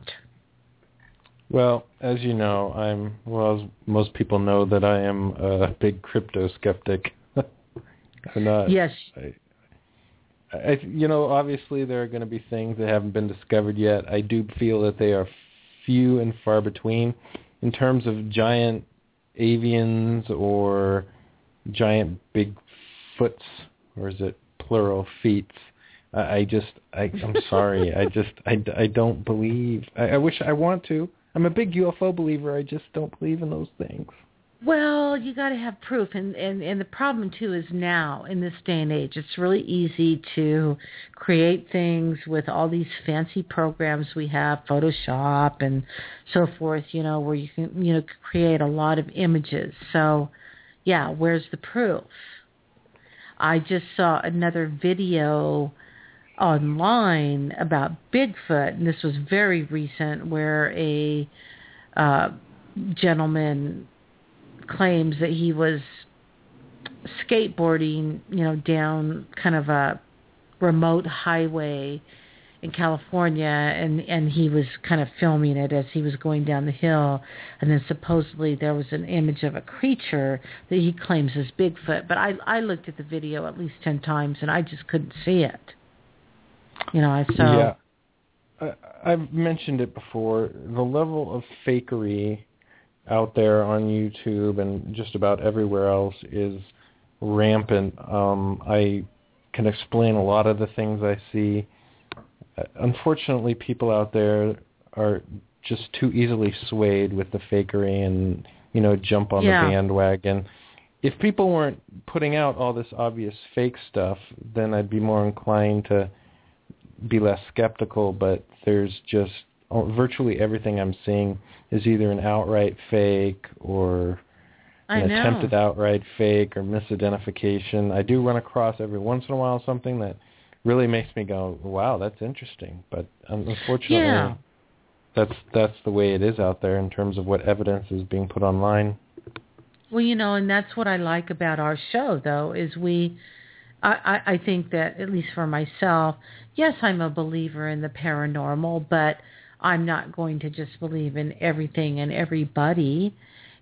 Well, as you know, I'm, well, as most people know, that I am a big crypto skeptic. I'm not, yes. I, I, you know, obviously there are going to be things that haven't been discovered yet. I do feel that they are few and far between in terms of giant avians or giant Bigfoots, or is it plural feet? I, I just, I, I'm sorry. I just, I, I don't believe. I, I wish I want to. I'm a big U F O believer. I just don't believe in those things. Well, you got to have proof, and, and, and the problem, too, is now, in this day and age, it's really easy to create things with all these fancy programs we have, Photoshop and so forth, you know, where you can, you know, create a lot of images. So, yeah, where's the proof? I just saw another video online about Bigfoot, and this was very recent, where a uh, gentleman claims that he was skateboarding, you know, down kind of a remote highway in California, and, and he was kind of filming it as he was going down the hill, and then supposedly there was an image of a creature that he claims is Bigfoot. But I, I looked at the video at least ten times, and I just couldn't see it. You know, I so... Yeah. I, I've mentioned it before. The level of fakery out there on YouTube and just about everywhere else is rampant. Um, I can explain a lot of the things I see. Unfortunately, people out there are just too easily swayed with the fakery and, you know, jump on yeah. the bandwagon. If people weren't putting out all this obvious fake stuff, then I'd be more inclined to be less skeptical, but there's just virtually everything I'm seeing is either an outright fake or an attempted outright fake or misidentification. I do run across every once in a while something that really makes me go, wow, that's interesting. But unfortunately, yeah. that's that's the way it is out there in terms of what evidence is being put online. Well, you know, and that's what I like about our show, though, is we, I, I, I think that, at least for myself, yes, I'm a believer in the paranormal, but I'm not going to just believe in everything and everybody.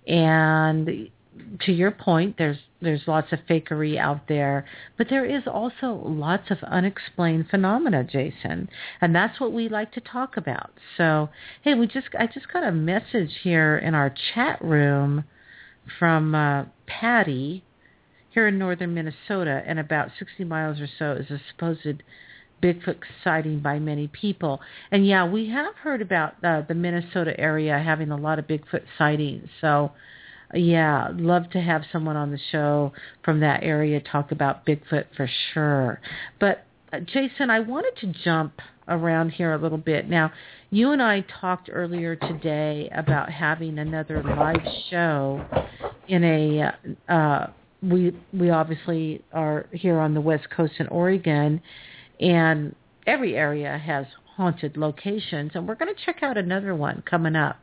And to your point, there's there's lots of fakery out there, but there is also lots of unexplained phenomena, Jason, and that's what we like to talk about. So, hey, we just I just got a message here in our chat room from uh, Patty here in northern Minnesota, and about sixty miles or so is a supposed Bigfoot sighting by many people. And yeah, we have heard about uh, the Minnesota area having a lot of Bigfoot sightings. So yeah, love to have someone on the show from that area talk about Bigfoot for sure. But uh, Jason, I wanted to jump around here a little bit. Now, you and I talked earlier today about having another live show in a, uh, we, we obviously are here on the West Coast in Oregon, and every area has haunted locations, and we're going to check out another one coming up.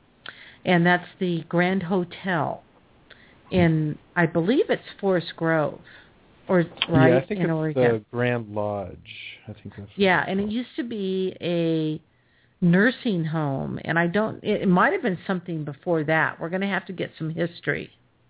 And that's the Grand Hotel in, I believe it's Forest Grove, or right yeah, I think in it's Oregon. the Grand Lodge. I think that's yeah, and it used to be a nursing home, and I don't. It, it might have been something before that. We're going to have to get some history.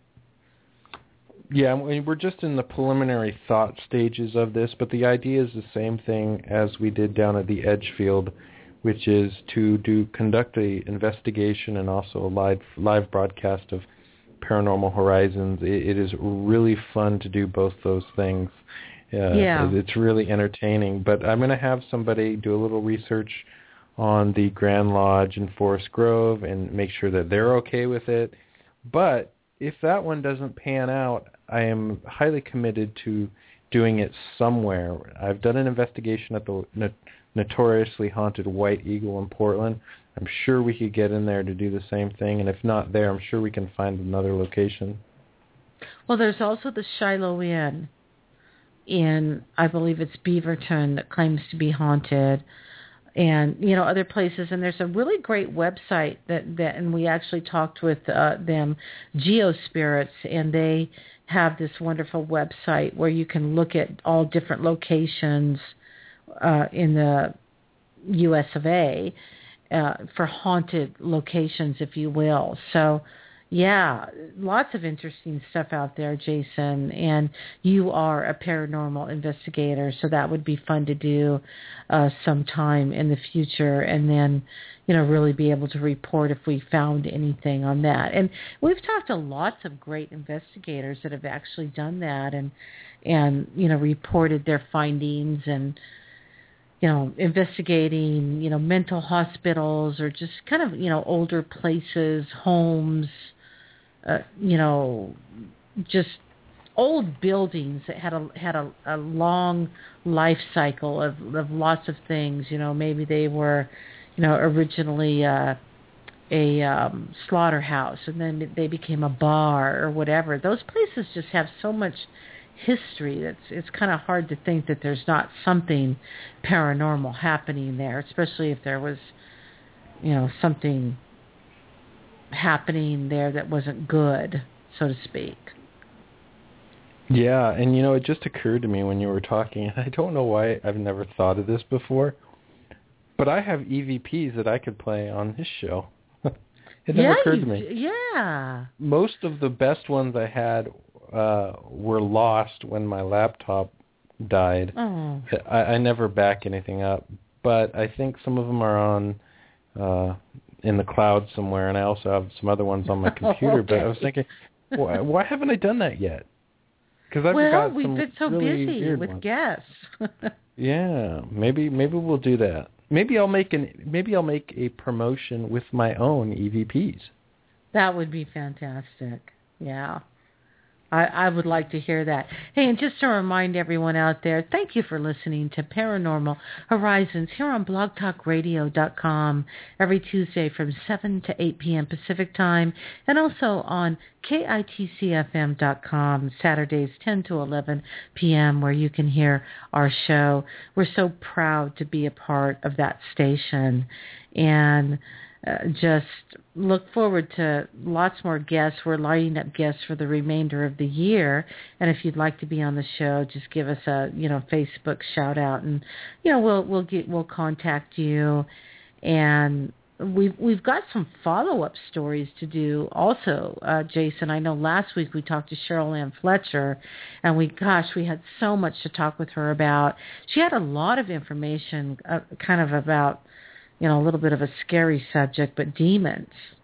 Yeah, I mean, we're just in the preliminary thought stages of this, but the idea is the same thing as we did down at the Edgefield, which is to do conduct a investigation and also a live live broadcast of Paranormal Horizons. It, it is really fun to do both those things. Uh, yeah. It, it's really entertaining. But I'm going to have somebody do a little research on the Grand Lodge in Forest Grove and make sure that they're okay with it. But if that one doesn't pan out, I am highly committed to doing it somewhere. I've done an investigation at the no- notoriously haunted White Eagle in Portland. I'm sure we could get in there to do the same thing, and if not there, I'm sure we can find another location. Well, there's also the Shiloh Inn in, I believe it's Beaverton, that claims to be haunted, and, you know, other places. And there's a really great website that, that and we actually talked with uh, them, GeoSpirits, and they have this wonderful website where you can look at all different locations uh, in the U S of A uh, for haunted locations, if you will. So, yeah, lots of interesting stuff out there, Jason. And you are a paranormal investigator, so that would be fun to do uh, sometime in the future, and then, you know, really be able to report if we found anything on that. And we've talked to lots of great investigators that have actually done that, and and you know, reported their findings, and, you know, investigating, you know, mental hospitals or just kind of, you know, older places, homes. Uh, you know, just old buildings that had a had a, a long life cycle of, of lots of things. You know, maybe they were, you know, originally uh, a um, slaughterhouse, and then they became a bar or whatever. Those places just have so much history that's it's kind of hard to think that there's not something paranormal happening there, especially if there was, you know, something happening there that wasn't good, so to speak. Yeah, and you know, it just occurred to me when you were talking, and I don't know why I've never thought of this before, but I have E V Ps that I could play on this show. It never yeah, occurred to me. You, yeah. Most of the best ones I had uh, were lost when my laptop died. Oh. I, I never back anything up, but I think some of them are on uh, in the cloud somewhere, and I also have some other ones on my computer. Okay. But I was thinking, why, why haven't I done that yet? Because I've well, got we've some been so really busy weird with ones. guests. Yeah, maybe maybe we'll do that. Maybe I'll make an maybe I'll make a promotion with my own E V Ps. That would be fantastic. Yeah. I, I would like to hear that. Hey, and just to remind everyone out there, thank you for listening to Paranormal Horizons here on blog talk radio dot com every Tuesday from seven to eight p.m. Pacific Time, and also on K I T C F M dot com Saturdays ten to eleven p.m. where you can hear our show. We're so proud to be a part of that station, and Uh, just look forward to lots more guests. We're lining up guests for the remainder of the year, and if you'd like to be on the show, just give us a you know Facebook shout out, and you know we'll we'll get we'll contact you. And we've we've got some follow up stories to do also, uh, Jason. I know last week we talked to Cheryl Ann Fletcher, and we gosh we had so much to talk with her about. She had a lot of information, uh, kind of about, you know, a little bit of a scary subject, but demons.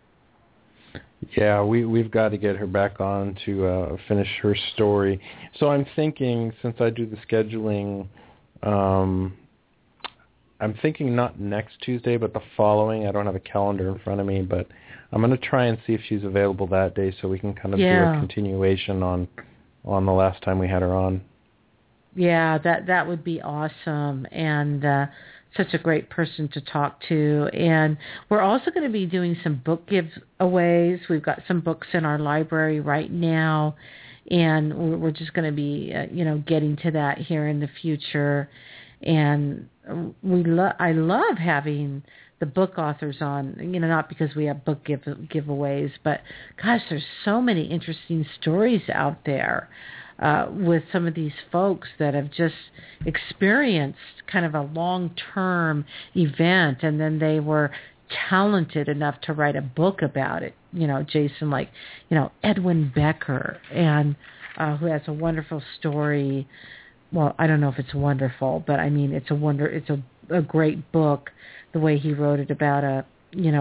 Yeah, we, we've got to get her back on to uh, finish her story. So I'm thinking, since I do the scheduling, um, I'm thinking not next Tuesday, but the following. I don't have a calendar in front of me, but I'm going to try and see if she's available that day so we can kind of yeah. do a continuation on on the last time we had her on. Yeah, that, that would be awesome. And uh such a great person to talk to. And we're also going to be doing some book giveaways. We've got some books in our library right now, and we're just going to be, uh, you know, getting to that here in the future. And we lo- I love having the book authors on, you know, not because we have book give- giveaways, but gosh, there's so many interesting stories out there. Uh, with some of these folks that have just experienced kind of a long-term event, and then they were talented enough to write a book about it. You know, Jason, like, you know, Edwin Becker, and uh, who has a wonderful story. Well, I don't know if it's wonderful, but I mean, it's a wonder. It's a, a great book, the way he wrote it about a, you know,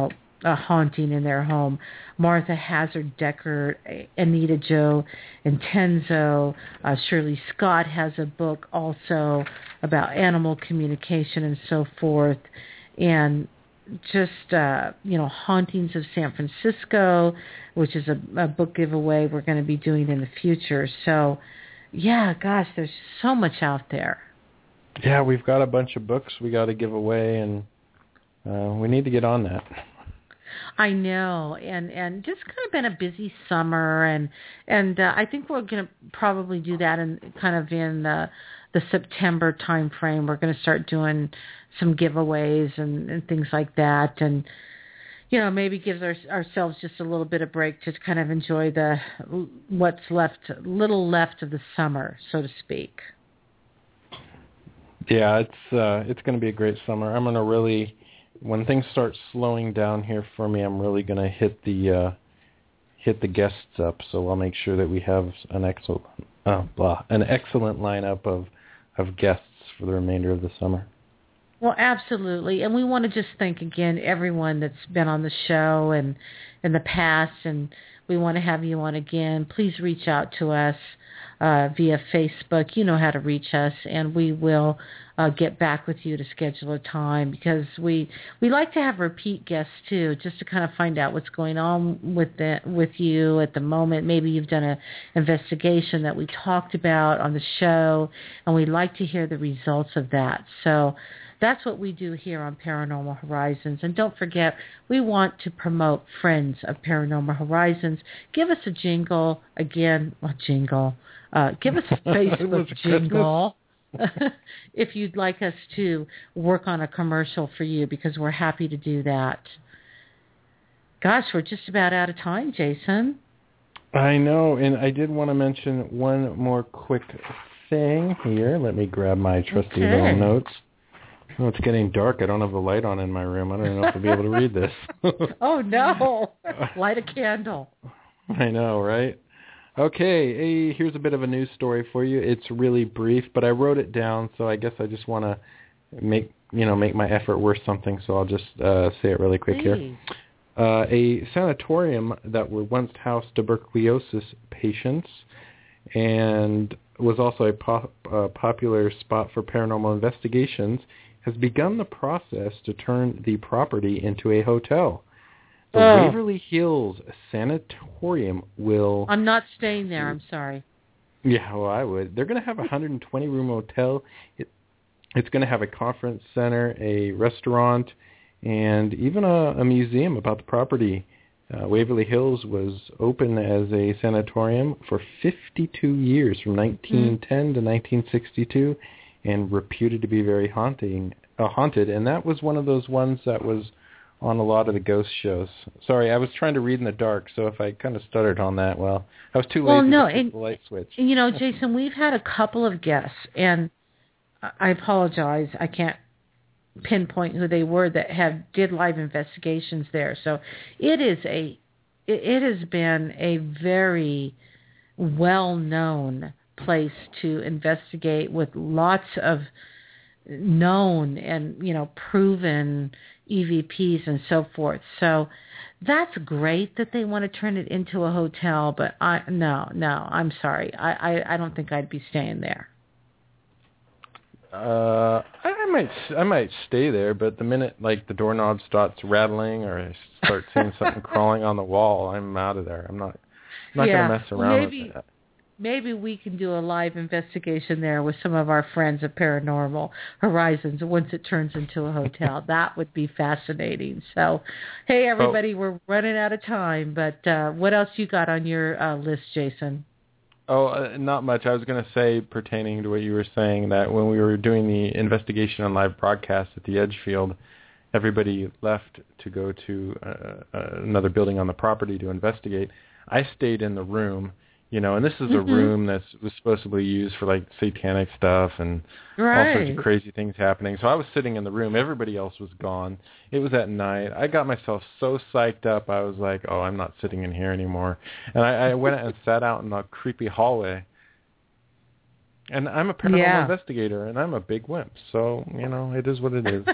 a haunting in their home. Martha Hazard Decker, Anita Jo Intenzo, uh, Shirley Scott has a book also about animal communication and so forth. And just, uh, you know, Hauntings of San Francisco, which is a, a book giveaway we're going to be doing in the future. So, yeah, gosh, there's so much out there. Yeah, we've got a bunch of books we got to give away, and uh, we need to get on that. I know, and and just kind of been a busy summer, and and uh, I think we're going to probably do that in kind of in the the September time frame. We're going to start doing some giveaways and, and things like that, and you know, maybe gives our, ourselves just a little bit of break to kind of enjoy the what's left, little left of the summer, so to speak. Yeah, it's uh, it's going to be a great summer. I'm going to really, when things start slowing down here for me, I'm really going to hit the uh, hit the guests up. So I'll make sure that we have an excellent uh, blah an excellent lineup of of guests for the remainder of the summer. Well, absolutely, and we want to just thank again everyone that's been on the show and in the past, and we want to have you on again. Please reach out to us uh, via Facebook. You know how to reach us, and we will uh, get back with you to schedule a time, because we we like to have repeat guests too, just to kind of find out what's going on with the, with you at the moment. Maybe you've done an investigation that we talked about on the show, and we'd like to hear the results of that. So that's what we do here on Paranormal Horizons. And don't forget, we want to promote Friends of Paranormal Horizons. Give us a jingle. Again, a jingle. Uh, give us a Facebook jingle if you'd like us to work on a commercial for you, because we're happy to do that. Gosh, we're just about out of time, Jason. I know, and I did want to mention one more quick thing here. Let me grab my trusty Okay. little notes. Oh, it's getting dark. I don't have the light on in my room. I don't know if I'll be able to read this. Oh, no. Light a candle. I know, right? Okay, hey, here's a bit of a news story for you. It's really brief, but I wrote it down, so I guess I just want to make, you know, make my effort worth something, so I'll just uh, say it really quick Please. here. Uh, a sanatorium that would once house tuberculosis patients and was also a pop, uh, popular spot for paranormal investigations has begun the process to turn the property into a hotel. The Oh. Waverly Hills Sanatorium will... I'm not staying there. I'm sorry. Yeah, well, I would. They're going to have a one hundred twenty room hotel. It, it's going to have a conference center, a restaurant, and even a, a museum about the property. Uh, Waverly Hills was open as a sanatorium for fifty-two years, from nineteen ten mm. to nineteen sixty-two, and reputed to be very haunting, uh, haunted. And that was one of those ones that was on a lot of the ghost shows. Sorry, I was trying to read in the dark, so if I kind of stuttered on that, well, I was too lazy well, no, to hit and, the light switch. You know, Jason, we've had a couple of guests, and I apologize, I can't pinpoint who they were, that have did live investigations there. So it is a, it, it has been a very well-known place to investigate, with lots of known and, you know, proven E V Ps and so forth. So that's great that they want to turn it into a hotel, but I no, no, I'm sorry. I, I, I don't think I'd be staying there. Uh, I, I might I might stay there, but the minute like the doorknob starts rattling or I start seeing something crawling on the wall, I'm out of there. I'm not I'm not yeah. going to mess around Maybe, with that. Maybe we can do a live investigation there with some of our friends at Paranormal Horizons once it turns into a hotel. That would be fascinating. So, hey, everybody, oh. we're running out of time, but uh, what else you got on your uh, list, Jason? Oh, uh, not much. I was going to say, pertaining to what you were saying, that when we were doing the investigation on live broadcast at the Edgefield, everybody left to go to uh, uh, another building on the property to investigate. I stayed in the room. You know, and this is a mm-hmm. room that was supposed to be used for, like, satanic stuff and right. all sorts of crazy things happening. So I was sitting in the room. Everybody else was gone. It was at night. I got myself so psyched up, I was like, oh, I'm not sitting in here anymore. And I, I went and sat out in the creepy hallway. And I'm a paranormal Yeah. investigator, and I'm a big wimp. So, you know, it is what it is.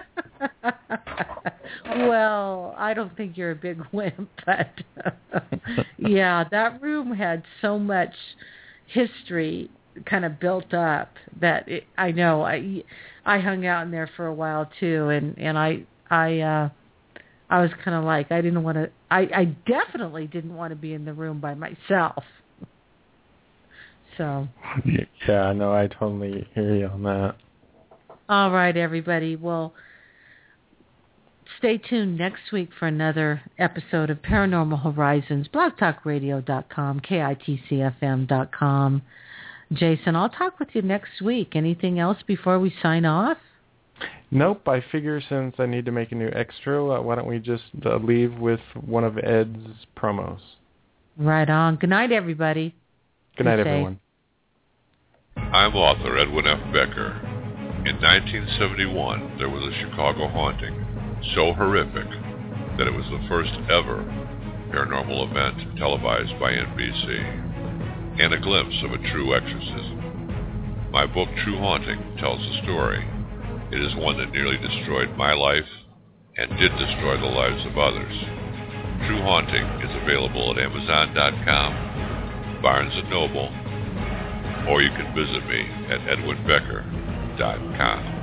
Well, I don't think you're a big wimp, but yeah, that room had so much history kind of built up that it, I know I I hung out in there for a while too, and and I I uh, I was kind of like I didn't want to. I I definitely didn't want to be in the room by myself. So. Yeah, no, I totally hear you on that. All right, everybody. Well, stay tuned next week for another episode of Paranormal Horizons, blog talk radio dot com, K I T C F M dot com. Jason, I'll talk with you next week. Anything else before we sign off? Nope. I figure since I need to make a new extra, uh, why don't we just uh, leave with one of Ed's promos? Right on. Good night, everybody. Good night, Be safe. everyone. I'm author Edwin F. Becker. In nineteen seventy-one, there was a Chicago haunting so horrific that it was the first ever paranormal event televised by N B C, and a glimpse of a true exorcism. My book, True Haunting, tells the story. It is one that nearly destroyed my life and did destroy the lives of others. True Haunting is available at Amazon dot com, Barnes and Noble, or you can visit me at Edwin Becker dot com.